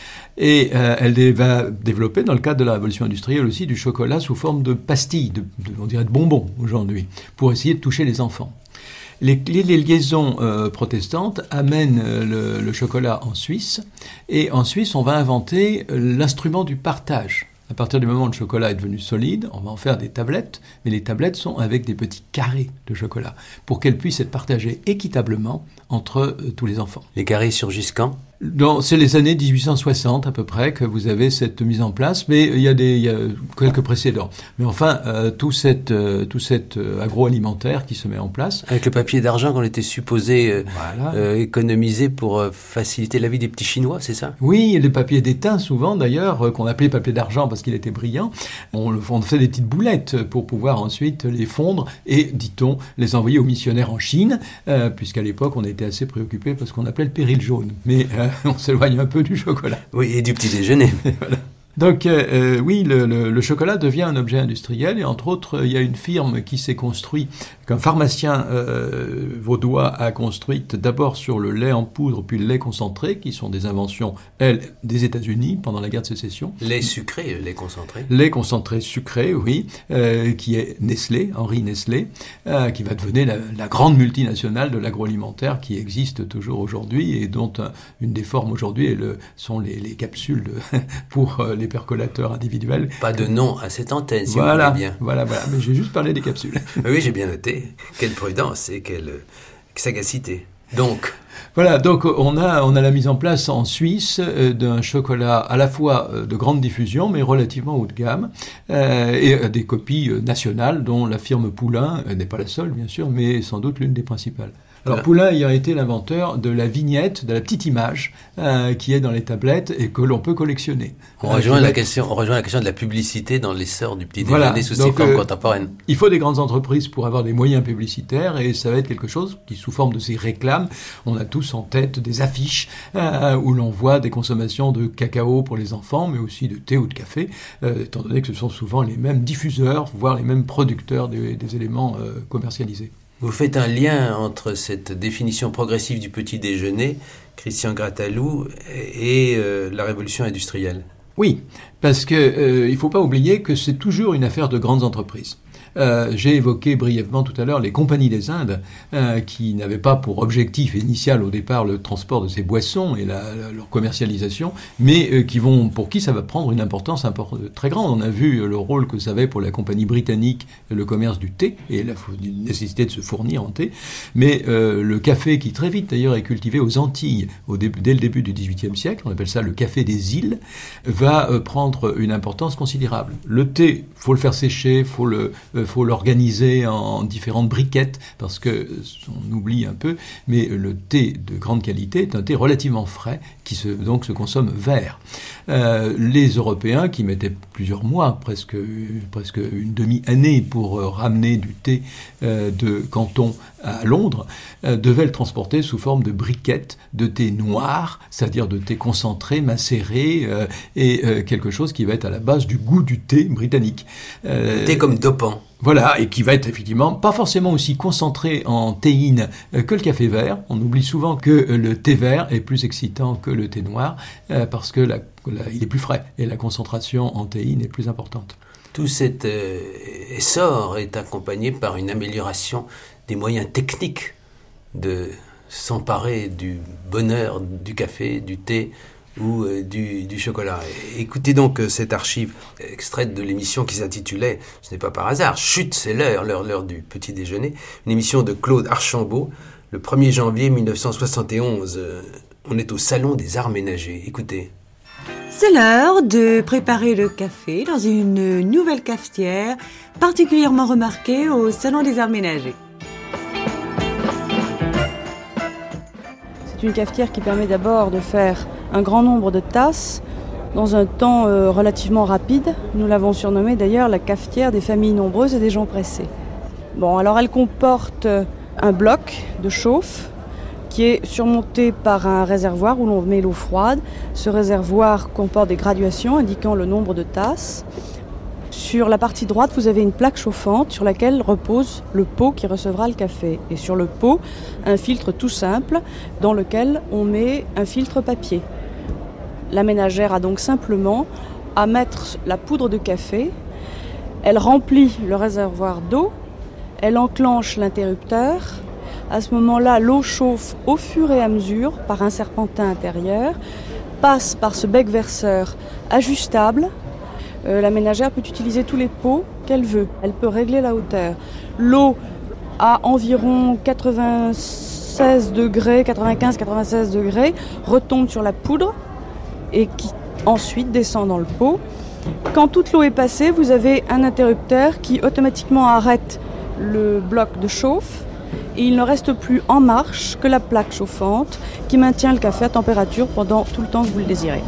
Et euh, elle va développer, dans le cadre de la révolution industrielle aussi, du chocolat sous forme de pastilles, de, de, on dirait de bonbons aujourd'hui, pour essayer de toucher les enfants. Les, les, les liaisons euh, protestantes amènent le, le chocolat en Suisse, et en Suisse, on va inventer l'instrument du partage. À partir du moment où le chocolat est devenu solide, on va en faire des tablettes, mais les tablettes sont avec des petits carrés de chocolat, pour qu'elles puissent être partagées équitablement entre euh, tous les enfants. Les carrés surgissent quand ? Dans, c'est les années dix-huit cent soixante à peu près que vous avez cette mise en place, mais il y a des, il y a quelques précédents. Mais enfin, euh, tout cette, euh, tout cet euh, agroalimentaire qui se met en place. Avec le papier d'argent qu'on était supposé euh, voilà. euh, économiser pour euh, faciliter la vie des petits Chinois, c'est ça? Oui, et les papiers d'étain souvent d'ailleurs, euh, qu'on appelait papier d'argent parce qu'il était brillant. On, on fait des petites boulettes pour pouvoir ensuite les fondre et, dit-on, les envoyer aux missionnaires en Chine, euh, puisqu'à l'époque on était assez préoccupés parce qu'on appelait le péril jaune. Mais euh, on s'éloigne un peu du chocolat. Oui, et du petit déjeuner. Voilà. Donc euh, oui, le, le, le chocolat devient un objet industriel et entre autres, il y a une firme qui s'est construite, qu'un pharmacien euh, vaudois a construite d'abord sur le lait en poudre puis le lait concentré, qui sont des inventions, elles, des États-Unis pendant la guerre de sécession. Lait sucré, lait concentré. Lait concentré sucré, oui, euh, qui est Nestlé, Henri Nestlé, euh, qui va devenir la, la grande multinationale de l'agroalimentaire qui existe toujours aujourd'hui et dont euh, une des formes aujourd'hui est le, sont les, les capsules de, pour euh, les percolateurs individuels. Pas de nom à cette antenne, si voilà, vous voulez bien. Voilà, voilà, mais j'ai juste parlé des capsules. Oui, j'ai bien noté. Quelle prudence et quelle sagacité. Donc... Voilà, donc on a, on a la mise en place en Suisse euh, d'un chocolat à la fois euh, de grande diffusion, mais relativement haut de gamme, euh, et euh, des copies euh, nationales dont la firme Poulain euh, n'est pas la seule, bien sûr, mais sans doute l'une des principales. Alors Poulain ayant été l'inventeur de la vignette, de la petite image euh, qui est dans les tablettes et que l'on peut collectionner. On rejoint, euh, la question, on rejoint la question de la publicité dans l'essor du petit voilà, déjeuner sous ses formes euh, contemporaines. Il faut des grandes entreprises pour avoir des moyens publicitaires et ça va être quelque chose qui, sous forme de ces réclames, on a tous en tête des affiches euh, où l'on voit des consommations de cacao pour les enfants, mais aussi de thé ou de café, euh, étant donné que ce sont souvent les mêmes diffuseurs, voire les mêmes producteurs des, des éléments euh, commercialisés. Vous faites un lien entre cette définition progressive du petit déjeuner, Christian Grattalou, et euh, la révolution industrielle. Oui, parce que euh, il faut pas oublier que c'est toujours une affaire de grandes entreprises. Euh, j'ai évoqué brièvement tout à l'heure les compagnies des Indes euh, qui n'avaient pas pour objectif initial au départ le transport de ces boissons et la, la, leur commercialisation, mais euh, qui vont, pour qui ça va prendre une importance import- très grande. On a vu le rôle que ça avait pour la compagnie britannique le commerce du thé et la nécessité de se fournir en thé, mais euh, le café qui très vite d'ailleurs est cultivé aux Antilles au début, dès le début du dix-huitième siècle, on appelle ça le café des îles, va euh, prendre une importance considérable. Le thé, faut le faire sécher, faut le euh, faut l'organiser en différentes briquettes, parce que, on oublie un peu, mais le thé de grande qualité est un thé relativement frais, qui se, donc se consomme vert. Euh, les Européens, qui mettaient plusieurs mois, presque, presque une demi-année pour euh, ramener du thé euh, de Canton à Londres, euh, devaient le transporter sous forme de briquettes de thé noir, c'est-à-dire de thé concentré, macéré, euh, et euh, quelque chose qui va être à la base du goût du thé britannique. Euh, le thé comme dopant. Voilà, et qui va être effectivement pas forcément aussi concentré en théine euh, que le café vert. On oublie souvent que euh, le thé vert est plus excitant que le thé noir, euh, parce que la, la, il est plus frais, et la concentration en théine est plus importante. Tout cet euh, essor est accompagné par une amélioration des moyens techniques de s'emparer du bonheur du café, du thé ou euh, du, du chocolat. Écoutez donc euh, cette archive extraite de l'émission qui s'intitulait, ce n'est pas par hasard, Chut, c'est l'heure, l'heure, l'heure du petit déjeuner, une émission de Claude Archambault, le premier janvier mille neuf cent soixante et onze. Euh, on est au Salon des Arts Ménagers. Écoutez. C'est l'heure de préparer le café dans une nouvelle cafetière particulièrement remarquée au Salon des Arts Ménagers. C'est une cafetière qui permet d'abord de faire un grand nombre de tasses dans un temps euh, relativement rapide. Nous l'avons surnommée d'ailleurs la cafetière des familles nombreuses et des gens pressés. Bon, alors elle comporte un bloc de chauffe qui est surmonté par un réservoir où l'on met l'eau froide. Ce réservoir comporte des graduations indiquant le nombre de tasses. Sur la partie droite, vous avez une plaque chauffante sur laquelle repose le pot qui recevra le café. Et sur le pot, un filtre tout simple dans lequel on met un filtre papier. La ménagère a donc simplement à mettre la poudre de café. Elle remplit le réservoir d'eau. Elle enclenche l'interrupteur. À ce moment-là, l'eau chauffe au fur et à mesure par un serpentin intérieur, passe par ce bec verseur ajustable. Euh, la ménagère peut utiliser tous les pots qu'elle veut. Elle peut régler la hauteur. L'eau à environ quatre-vingt-cinq quatre-vingt-seize degrés, quatre-vingt-quinze à quatre-vingt-seize degrés, retombe sur la poudre et qui ensuite descend dans le pot. Quand toute l'eau est passée, vous avez un interrupteur qui automatiquement arrête le bloc de chauffe et il ne reste plus en marche que la plaque chauffante qui maintient le café à température pendant tout le temps que vous le désirez.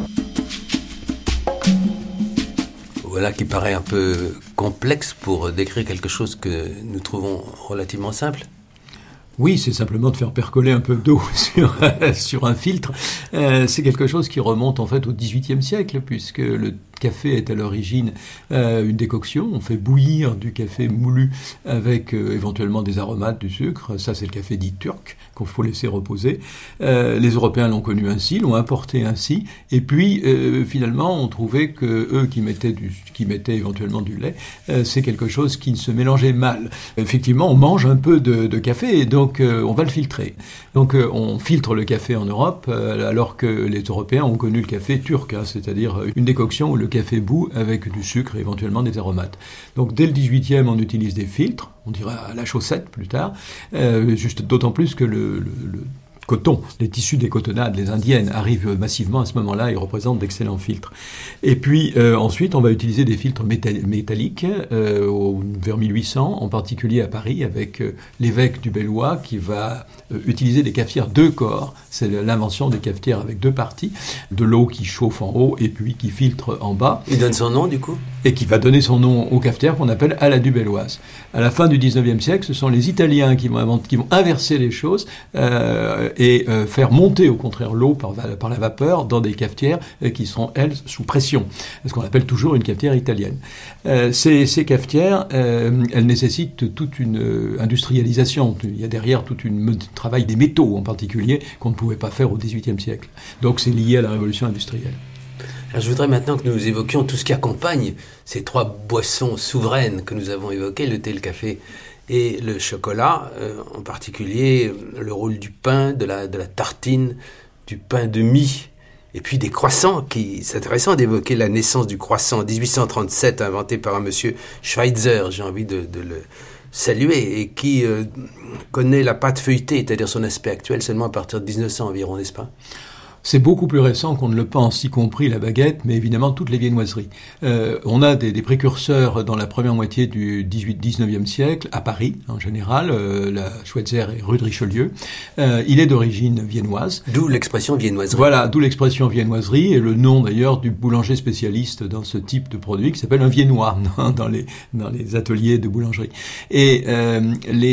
Voilà qui paraît un peu complexe pour décrire quelque chose que nous trouvons relativement simple. Oui, c'est simplement de faire percoler un peu d'eau sur, sur un filtre. Euh, c'est quelque chose qui remonte en fait au dix-huitième siècle, puisque le café est à l'origine euh, une décoction. On fait bouillir du café moulu avec euh, éventuellement des aromates, du sucre. Ça, c'est le café dit turc, qu'il faut laisser reposer. Euh, les Européens l'ont connu ainsi, l'ont importé ainsi. Et puis, euh, finalement, on trouvait que eux qui mettaient, du, qui mettaient éventuellement du lait, euh, c'est quelque chose qui se mélangeait mal. Effectivement, on mange un peu de, de café et donc euh, on va le filtrer. Donc, euh, on filtre le café en Europe, euh, alors que les Européens ont connu le café turc, hein, c'est-à-dire une décoction où le café bout avec du sucre et éventuellement des aromates. Donc dès le dix-huitième, on utilise des filtres, on dira à la chaussette plus tard, euh, juste d'autant plus que le, le, le coton, les tissus des cotonnades, les indiennes, arrivent massivement à ce moment-là et représentent d'excellents filtres. Et puis euh, ensuite, on va utiliser des filtres métal- métalliques euh, au, vers mille huit cents, en particulier à Paris, avec euh, l'évêque du Bellois qui va euh, utiliser des cafetières deux corps. C'est l'invention des cafetières avec deux parties, de l'eau qui chauffe en haut et puis qui filtre en bas. Il donne son nom du coup ? Et qui va donner son nom aux cafetières qu'on appelle à la dubelloise. À la fin du dix-neuvième siècle, ce sont les Italiens qui vont, inventer, qui vont inverser les choses euh, et euh, faire monter au contraire l'eau par, par la vapeur dans des cafetières euh, qui seront, elles, sous pression. Ce qu'on appelle toujours une cafetière italienne. Euh, ces, ces cafetières, euh, elles nécessitent toute une euh, industrialisation. Il y a derrière tout un travail des métaux en particulier qu'on ne pouvait pas faire au dix-huitième siècle. Donc c'est lié à la révolution industrielle. Alors, je voudrais maintenant que nous évoquions tout ce qui accompagne ces trois boissons souveraines que nous avons évoquées, le thé, le café et le chocolat, euh, en particulier le rôle du pain, de la, de la tartine, du pain de mie, et puis des croissants. Qui, c'est intéressant d'évoquer la naissance du croissant en dix-huit cent trente-sept, inventé par un monsieur Schweitzer, j'ai envie de, de le saluer, et qui euh, connaît la pâte feuilletée, c'est-à-dire son aspect actuel, seulement à partir de dix-neuf cents environ, n'est-ce pas ? C'est beaucoup plus récent qu'on ne le pense, y compris la baguette, mais évidemment toutes les viennoiseries. Euh, on a des, des précurseurs dans la première moitié du dix-huitième siècle, à Paris en général, euh, la Schweitzer et rue de Richelieu. Euh, il est d'origine viennoise. D'où l'expression viennoiserie. Voilà, d'où l'expression viennoiserie et le nom d'ailleurs du boulanger spécialiste dans ce type de produit qui s'appelle un viennois dans les, dans les ateliers de boulangerie. Et euh,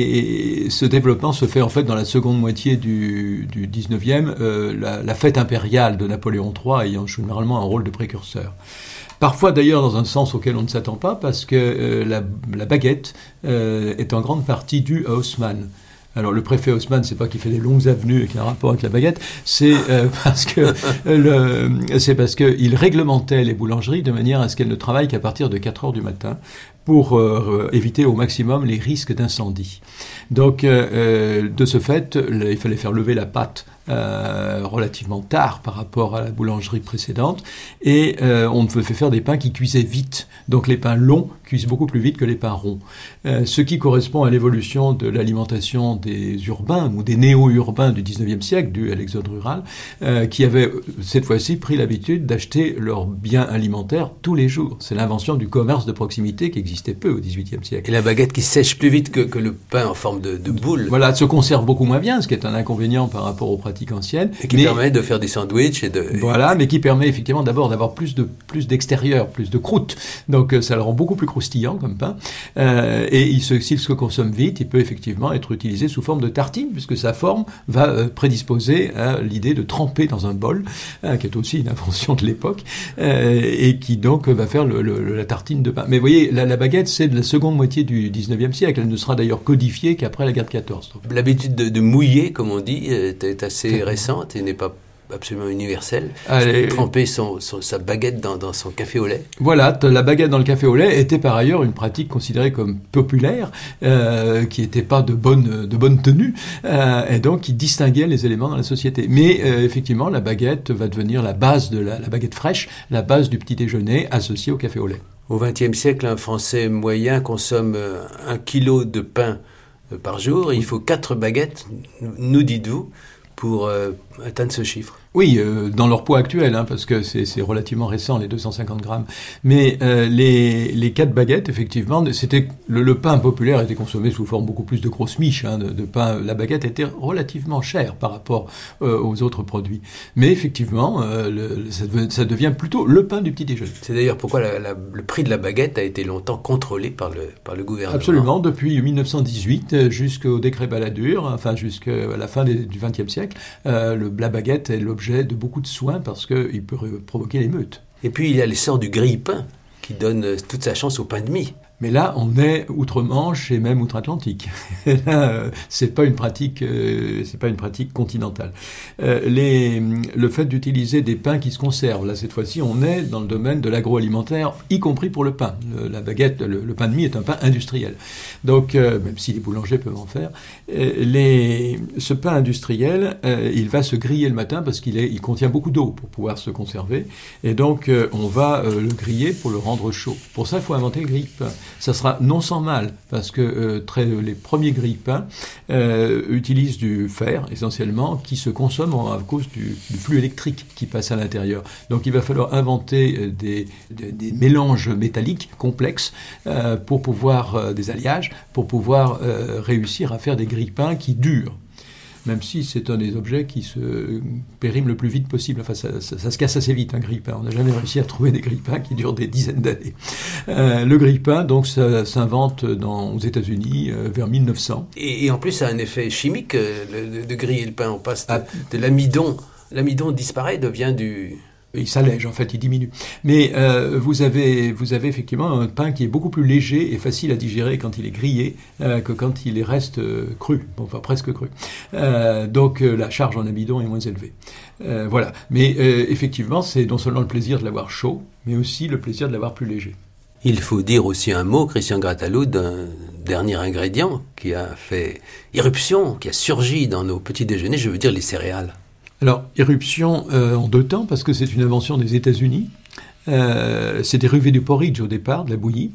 les, ce développement se fait en fait dans la seconde moitié du, du dix-neuvième, euh, la, la fête impériale de Napoléon trois ayant généralement un rôle de précurseur. Parfois d'ailleurs dans un sens auquel on ne s'attend pas, parce que euh, la, la baguette euh, est en grande partie due à Haussmann. Alors le préfet Haussmann, c'est pas qu'il fait des longues avenues et qu'il a un rapport avec la baguette, c'est euh, parce que euh, le, c'est parce que il réglementait les boulangeries de manière à ce qu'elles ne travaillent qu'à partir de quatre heures du matin pour euh, éviter au maximum les risques d'incendie. Donc euh, de ce fait, là, il fallait faire lever la pâte Euh, relativement tard par rapport à la boulangerie précédente, et euh, on fait faire des pains qui cuisaient vite. Donc les pains longs cuisent beaucoup plus vite que les pains ronds. Euh, ce qui correspond à l'évolution de l'alimentation des urbains ou des néo-urbains du dix-neuvième siècle, dû à l'exode rural, euh, qui avaient cette fois-ci pris l'habitude d'acheter leurs biens alimentaires tous les jours. C'est l'invention du commerce de proximité qui existait peu au dix-huitième siècle. Et la baguette qui sèche plus vite que, que le pain en forme de, de boule. Voilà, se conserve beaucoup moins bien, ce qui est un inconvénient par rapport aux pratiques ancienne. Et qui mais, permet de faire des sandwichs et de... Voilà, mais qui permet effectivement d'abord d'avoir plus de plus d'extérieur, plus de croûte. Donc ça le rend beaucoup plus croustillant comme pain. Euh, et il se, s'il se consomme vite, il peut effectivement être utilisé sous forme de tartine, puisque sa forme va euh, prédisposer à l'idée de tremper dans un bol, hein, qui est aussi une invention de l'époque, euh, et qui donc va faire le, le, la tartine de pain. Mais vous voyez, la, la baguette, c'est de la seconde moitié du dix-neuvième siècle. Elle ne sera d'ailleurs codifiée qu'après la guerre de quatorze. Donc. L'habitude de, de mouiller, comme on dit, est assez récente et n'est pas absolument universelle. Allez. Tremper son, son, sa baguette dans, dans son café au lait. Voilà, la baguette dans le café au lait était par ailleurs une pratique considérée comme populaire, euh, qui n'était pas de bonne, de bonne tenue, euh, et donc qui distinguait les éléments dans la société. Mais euh, effectivement, la baguette va devenir la base de la, la baguette fraîche, la base du petit déjeuner associé au café au lait. Au vingtième siècle, un Français moyen consomme un kilo de pain par jour. Il faut quatre baguettes, nous dites-vous, pour euh, atteindre ce chiffre. Oui, euh, dans leur poids actuel, hein, parce que c'est, c'est relativement récent, les deux cent cinquante grammes. Mais euh, les, les quatre baguettes, effectivement, c'était le, le pain populaire était consommé sous forme beaucoup plus de grosses miches hein, de, de pain. La baguette était relativement chère par rapport euh, aux autres produits. Mais effectivement, euh, le, ça, ça devient plutôt le pain du petit déjeuner. C'est d'ailleurs pourquoi la, la, le prix de la baguette a été longtemps contrôlé par le, par le gouvernement. Absolument, depuis dix-neuf cent dix-huit jusqu'au décret Balladur, enfin jusqu'à la fin des, du vingtième siècle, euh, le, la baguette est l'objet de beaucoup de soins parce qu'il peut provoquer l'émeute. Et puis il y a l'essor du grille-pain qui donne toute sa chance au pain de mie. Mais là, on est outre-Manche et même outre-Atlantique. Là, euh, c'est pas une pratique, euh, c'est pas une pratique continentale. Euh, les, le fait d'utiliser des pains qui se conservent, là cette fois-ci, on est dans le domaine de l'agroalimentaire, y compris pour le pain. Le, la baguette, le, le pain de mie est un pain industriel. Donc, euh, même si les boulangers peuvent en faire, euh, les, ce pain industriel, euh, il va se griller le matin parce qu'il est, il contient beaucoup d'eau pour pouvoir se conserver. Et donc, euh, on va euh, le griller pour le rendre chaud. Pour ça, il faut inventer le grille-pain. Ça sera non sans mal, parce que euh, très, les premiers grille-pains euh, utilisent du fer, essentiellement, qui se consomme à cause du, du flux électrique qui passe à l'intérieur. Donc il va falloir inventer des, des, des mélanges métalliques complexes euh, pour pouvoir, euh, des alliages, pour pouvoir euh, réussir à faire des grille-pains qui durent. Même si c'est un des objets qui se périme le plus vite possible. Enfin, ça, ça, ça se casse assez vite, un grille-pain. On n'a jamais réussi à trouver des grille-pains qui durent des dizaines d'années. Euh, le grille-pain, donc, ça s'invente dans, aux États-Unis euh, vers mille neuf cents. Et, et en plus, ça a un effet chimique euh, de, de griller le pain. On passe de, ah. de l'amidon. L'amidon disparaît, devient du... Il s'allège, en fait, il diminue. Mais euh, vous avez, vous avez effectivement un pain qui est beaucoup plus léger et facile à digérer quand il est grillé euh, que quand il reste euh, cru, bon, enfin presque cru. Euh, donc euh, la charge en amidon est moins élevée. Euh, voilà. Mais euh, effectivement, c'est non seulement le plaisir de l'avoir chaud, mais aussi le plaisir de l'avoir plus léger. Il faut dire aussi un mot, Christian Grattalou, d'un dernier ingrédient qui a fait irruption, qui a surgi dans nos petits déjeuners, je veux dire les céréales. Alors, éruption euh, en deux temps, parce que c'est une invention des États-Unis. Euh, c'est dérivé du porridge au départ, de la bouillie.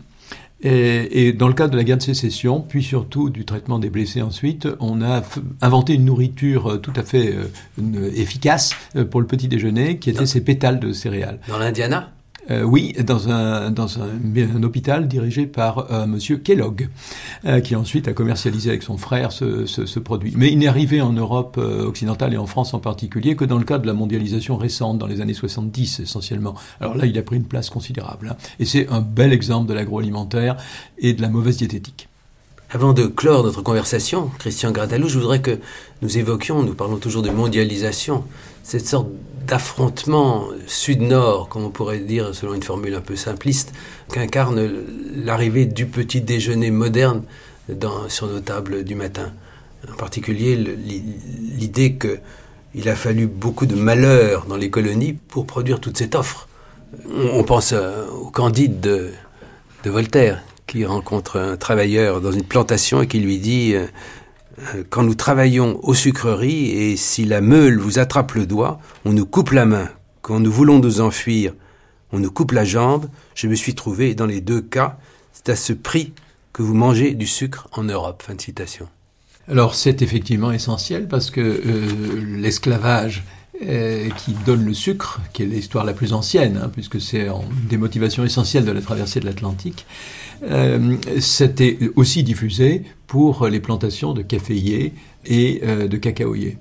Et, et dans le cadre de la guerre de sécession, puis surtout du traitement des blessés ensuite, on a f- inventé une nourriture tout à fait euh, une, efficace euh, pour le petit déjeuner, qui était dans, ces pétales de céréales. Dans l'Indiana ? Euh, oui, dans un dans un, un hôpital dirigé par euh, Monsieur Kellogg, euh, qui ensuite a commercialisé avec son frère ce, ce, ce produit. Mais il n'est arrivé en Europe euh, occidentale et en France en particulier que dans le cadre de la mondialisation récente, dans les années soixante-dix essentiellement. Alors là, il a pris une place considérable. Hein, et c'est un bel exemple de l'agroalimentaire et de la mauvaise diététique. Avant de clore notre conversation, Christian Grattalou, je voudrais que nous évoquions, nous parlons toujours de mondialisation, cette sorte d'affrontement sud-nord, comme on pourrait dire selon une formule un peu simpliste, qu'incarne l'arrivée du petit déjeuner moderne dans, sur nos tables du matin. En particulier l'idée qu'il a fallu beaucoup de malheur dans les colonies pour produire toute cette offre. On pense au Candide de, de Voltaire, qui rencontre un travailleur dans une plantation et qui lui dit euh, « Quand nous travaillons aux sucreries, et si la meule vous attrape le doigt, on nous coupe la main. Quand nous voulons nous enfuir, on nous coupe la jambe. Je me suis trouvé dans les deux cas. C'est à ce prix que vous mangez du sucre en Europe. » Fin de citation. Alors c'est effectivement essentiel parce que euh, l'esclavage Euh, qui donne le sucre, qui est l'histoire la plus ancienne, hein, puisque c'est une des motivations essentielles de la traversée de l'Atlantique, euh, c'était aussi diffusé pour les plantations de caféiers et euh, de cacaoyers.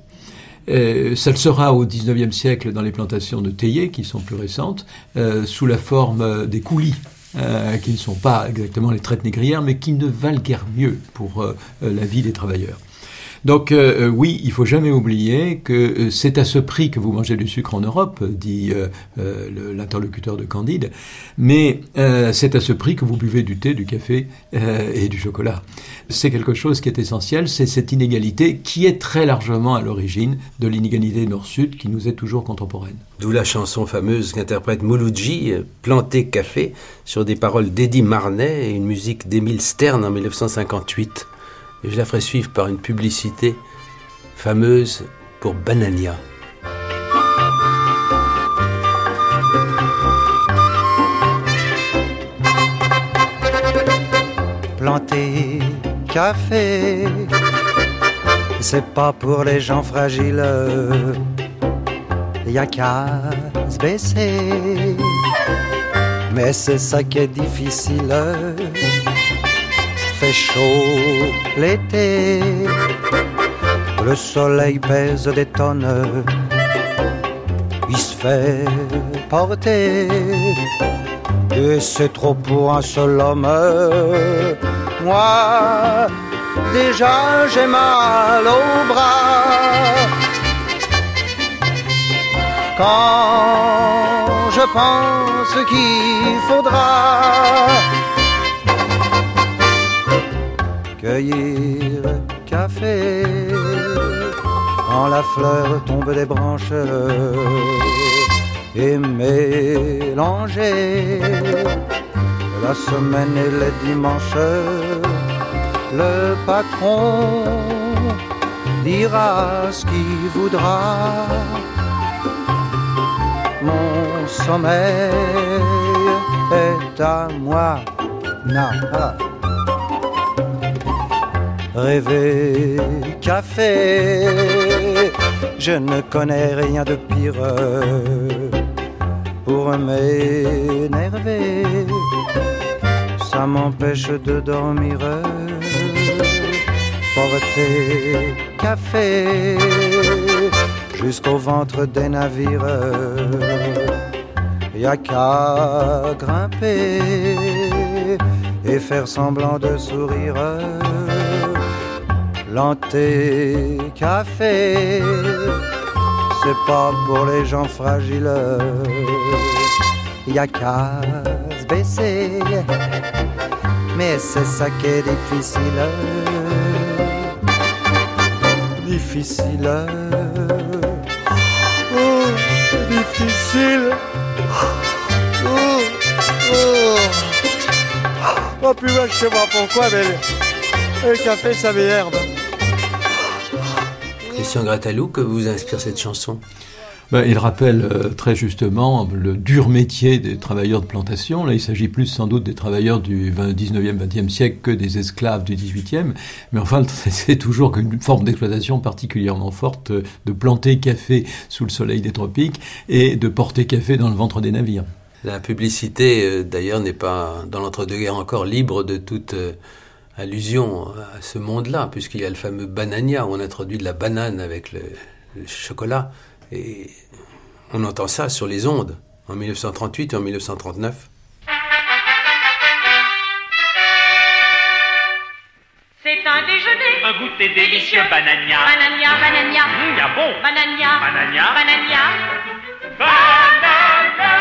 Euh, ça le sera au dix-neuvième siècle dans les plantations de théiers, qui sont plus récentes, euh, sous la forme des coulis, euh, qui ne sont pas exactement les traites négrières, mais qui ne valent guère mieux pour euh, la vie des travailleurs. Donc euh, oui, il faut jamais oublier que euh, c'est à ce prix que vous mangez du sucre en Europe, dit euh, euh, le, l'interlocuteur de Candide, mais euh, c'est à ce prix que vous buvez du thé, du café euh, et du chocolat. C'est quelque chose qui est essentiel, c'est cette inégalité qui est très largement à l'origine de l'inégalité nord-sud qui nous est toujours contemporaine. D'où la chanson fameuse qu'interprète Mouloudji, Planté Café, sur des paroles d'Eddie Marnet et une musique d'Émile Stern en dix-neuf cent cinquante-huit. Et je la ferai suivre par une publicité fameuse pour Banania. Planté café, c'est pas pour les gens fragiles, y a qu'à se baisser. Mais c'est ça qui est difficile, fait chaud l'été, le soleil pèse des tonnes, il se fait porter, et c'est trop pour un seul homme. Moi, déjà j'ai mal au bras quand je pense qu'il faudra cueillir café quand la fleur tombe des branches et mélanger la semaine et les dimanches. Le patron dira ce qu'il voudra. Mon sommeil est à moi. Na. Rêver café, je ne connais rien de pire pour m'énerver. Ça m'empêche de dormir. Porter café jusqu'au ventre des navires, y'a qu'à grimper et faire semblant de sourire. Lanté café, c'est pas pour les gens fragiles, y'a qu'à se baisser. Mais c'est ça qui est difficile, difficile, oh, difficile, oh, oh. Oh, puis moi je sais pas pourquoi, mais le, le café ça m'énerve. Christian Grattalou, que vous inspire cette chanson? Ben, il rappelle euh, très justement le dur métier des travailleurs de plantation. Là, il s'agit plus sans doute des travailleurs du dix-neuvième, vingtième siècle que des esclaves du dix-huitième. Mais enfin, c'est toujours une forme d'exploitation particulièrement forte de planter café sous le soleil des tropiques et de porter café dans le ventre des navires. La publicité, euh, d'ailleurs, n'est pas, dans l'entre-deux-guerres encore, libre de toute euh, allusion à ce monde-là, puisqu'il y a le fameux Banania, où on introduit de la banane avec le, le chocolat. Et on entend ça sur les ondes, en mille neuf cent trente-huit et en mille neuf cent trente-neuf. C'est un déjeuner, un goûter délicieux, banania. Banania, banania, mmh, y'a bon. Banania, banania, banania, banania.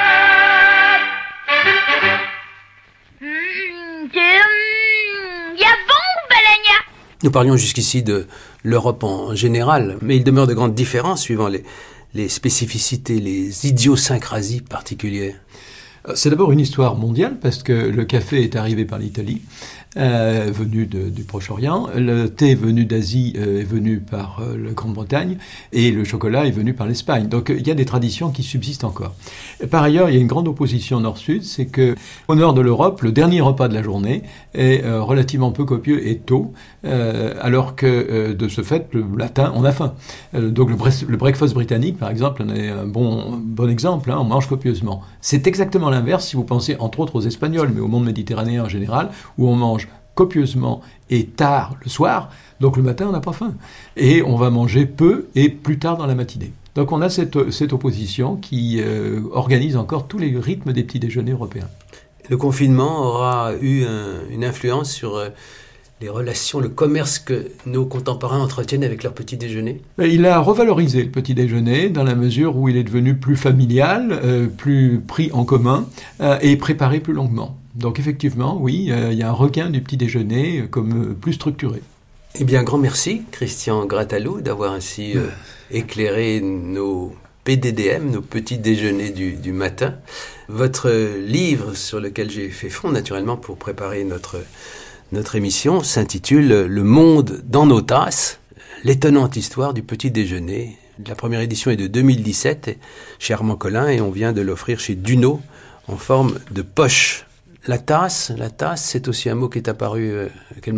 Mmh, y'a bon, banania. Nous parlions jusqu'ici de l'Europe en général, mais il demeure de grandes différences suivant les, les spécificités, les idiosyncrasies particulières. C'est d'abord une histoire mondiale, parce que le café est arrivé par l'Italie, euh, venu de, du Proche-Orient, le thé venu d'Asie euh, est venu par euh, la Grande-Bretagne, et le chocolat est venu par l'Espagne. Donc il y a des traditions qui subsistent encore. Par ailleurs, il y a une grande opposition nord-sud, c'est que au nord de l'Europe, le dernier repas de la journée est euh, relativement peu copieux et tôt, euh, alors que euh, de ce fait, le latin, on a faim. Euh, donc le, bre- le breakfast britannique, par exemple, en est un bon, bon exemple, hein, on mange copieusement. C'est exactement l'inverse si vous pensez entre autres aux Espagnols, mais au monde méditerranéen en général, où on mange copieusement et tard le soir, donc le matin on n'a pas faim. Et on va manger peu et plus tard dans la matinée. Donc on a cette, cette opposition qui euh, organise encore tous les rythmes des petits déjeuners européens. Le confinement aura eu un, une influence sur euh, les relations, le commerce que nos contemporains entretiennent avec leur petit déjeuner? Il a revalorisé le petit déjeuner dans la mesure où il est devenu plus familial, euh, plus pris en commun euh, et préparé plus longuement. Donc effectivement, oui, euh, il y a un regain du petit déjeuner comme euh, plus structuré. Eh bien, grand merci, Christian Grattalou, d'avoir ainsi euh, éclairé nos P D D M, nos petits déjeuners du, du matin. Votre livre, sur lequel j'ai fait fond, naturellement, pour préparer notre, notre émission, s'intitule « Le monde dans nos tasses, l'étonnante histoire du petit déjeuner ». La première édition est de deux mille dix-sept, chez Armand Collin, et on vient de l'offrir chez Duno, en forme de poche. La tasse, la tasse, c'est aussi un mot qui est apparu euh, à quel moment ?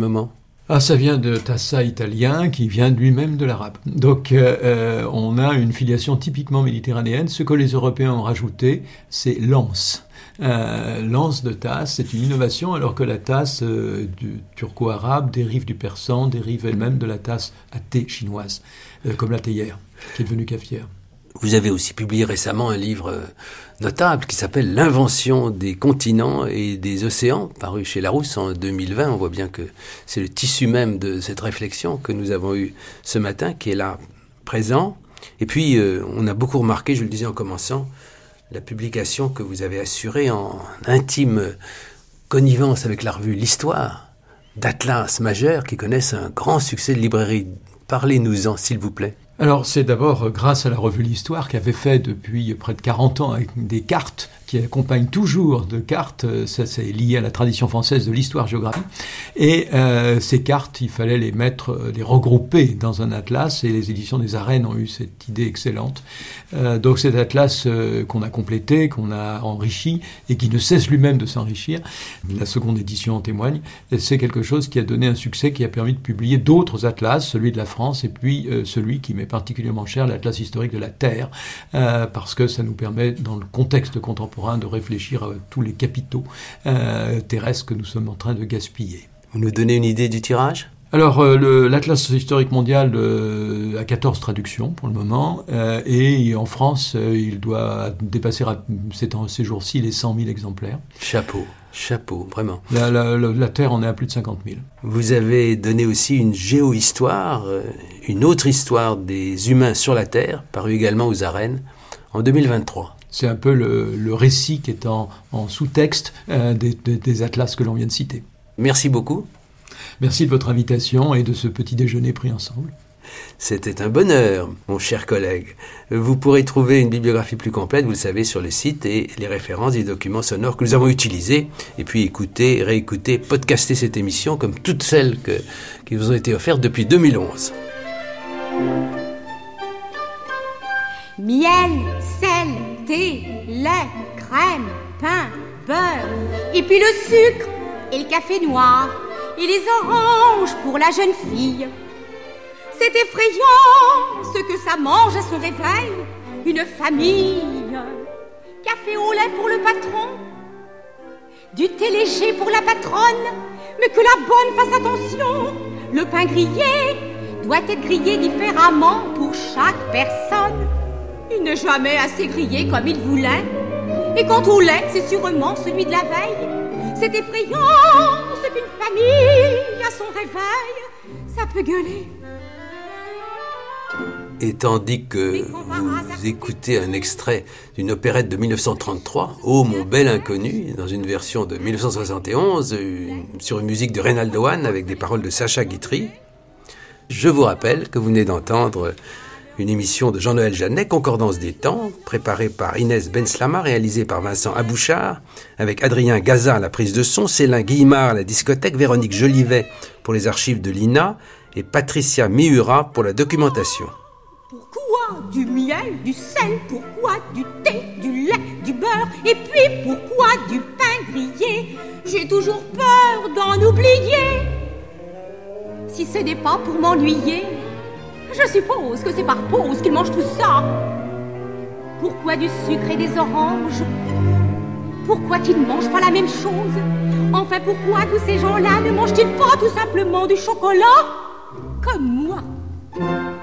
Ah, ça vient de tassa italien, qui vient lui-même de l'arabe. Donc, euh, euh, on a une filiation typiquement méditerranéenne. Ce que les Européens ont rajouté, c'est l'anse. Euh, l'anse de tasse, c'est une innovation, alors que la tasse euh, du turco-arabe dérive du persan, dérive elle-même de la tasse à thé chinoise, euh, comme la théière, qui est devenue cafetière. Vous avez aussi publié récemment un livre notable qui s'appelle « L'invention des continents et des océans », paru chez Larousse en deux mille vingt. On voit bien que c'est le tissu même de cette réflexion que nous avons eue ce matin, qui est là, présent. Et puis, euh, on a beaucoup remarqué, je le disais en commençant, la publication que vous avez assurée en intime connivence avec la revue L'Histoire, d'Atlas majeur, qui connaissent un grand succès de librairie. Parlez-nous-en, s'il vous plaît. Alors, c'est d'abord grâce à la revue L'Histoire, qui avait fait depuis près de quarante ans avec des cartes qui accompagnent toujours de cartes. Ça, c'est lié à la tradition française de l'histoire-géographie. Et euh, ces cartes, il fallait les mettre, les regrouper dans un atlas. Et les éditions des Arènes ont eu cette idée excellente. Euh, donc, cet atlas euh, qu'on a complété, qu'on a enrichi et qui ne cesse lui-même de s'enrichir, la seconde édition en témoigne. C'est quelque chose qui a donné un succès, qui a permis de publier d'autres atlas, celui de la France et puis euh, celui qui m'est particulièrement cher, l'Atlas historique de la Terre, euh, parce que ça nous permet, dans le contexte contemporain, de réfléchir à tous les capitaux euh, terrestres que nous sommes en train de gaspiller. Vous nous donnez une idée du tirage ? Alors, euh, le, l'Atlas historique mondial euh, a quatorze traductions pour le moment, euh, et en France, euh, il doit dépasser à, ces, ces jours-ci les cent mille exemplaires. Chapeau. Chapeau, vraiment. La, la, la, la Terre en est à plus de cinquante mille. Vous avez donné aussi une géohistoire, euh, une autre histoire des humains sur la Terre, parue également aux Arènes, en deux mille vingt-trois. C'est un peu le, le récit qui est en, en sous-texte euh, des, des, des atlas que l'on vient de citer. Merci beaucoup. Merci de votre invitation et de ce petit déjeuner pris ensemble. C'était un bonheur, mon cher collègue. Vous pourrez trouver une bibliographie plus complète, vous le savez, sur le site et les références des documents sonores que nous avons utilisés. Et puis écoutez, réécoutez, podcastez cette émission comme toutes celles que, qui vous ont été offertes depuis deux mille onze. Miel, sel, thé, lait, crème, pain, beurre, et puis le sucre et le café noir, et les oranges pour la jeune fille. C'est effrayant ce que ça mange à son réveil, une famille. Café au lait pour le patron, du thé léger pour la patronne, mais que la bonne fasse attention, le pain grillé doit être grillé différemment pour chaque personne. Il n'est jamais assez grillé comme il voulait, et quant au lait, c'est sûrement celui de la veille. C'est effrayant ce qu'une famille à son réveil, ça peut gueuler. Et tandis que vous écoutez un extrait d'une opérette de dix-neuf cent trente-trois, « Oh mon bel inconnu », dans une version de dix-neuf cent soixante et onze, une, sur une musique de Reynaldo Hahn avec des paroles de Sacha Guitry, je vous rappelle que vous venez d'entendre une émission de Jean-Noël Jeannet, Concordance des temps, préparée par Inès Benslama, réalisée par Vincent Abouchard, avec Adrien Gaza à la prise de son, Célin Guillemard à la discothèque, Véronique Jolivet pour les archives de l'I N A et Patricia Miura pour la documentation. Pourquoi du miel, du sel, pourquoi du thé, du lait, du beurre, et puis pourquoi du pain grillé? J'ai toujours peur d'en oublier. Si ce n'est pas pour m'ennuyer, je suppose que c'est par pause qu'ils mangent tout ça. Pourquoi du sucre et des oranges? Pourquoi qu'ils ne mangent pas la même chose? Enfin, pourquoi tous ces gens-là ne mangent-ils pas tout simplement du chocolat comme moi?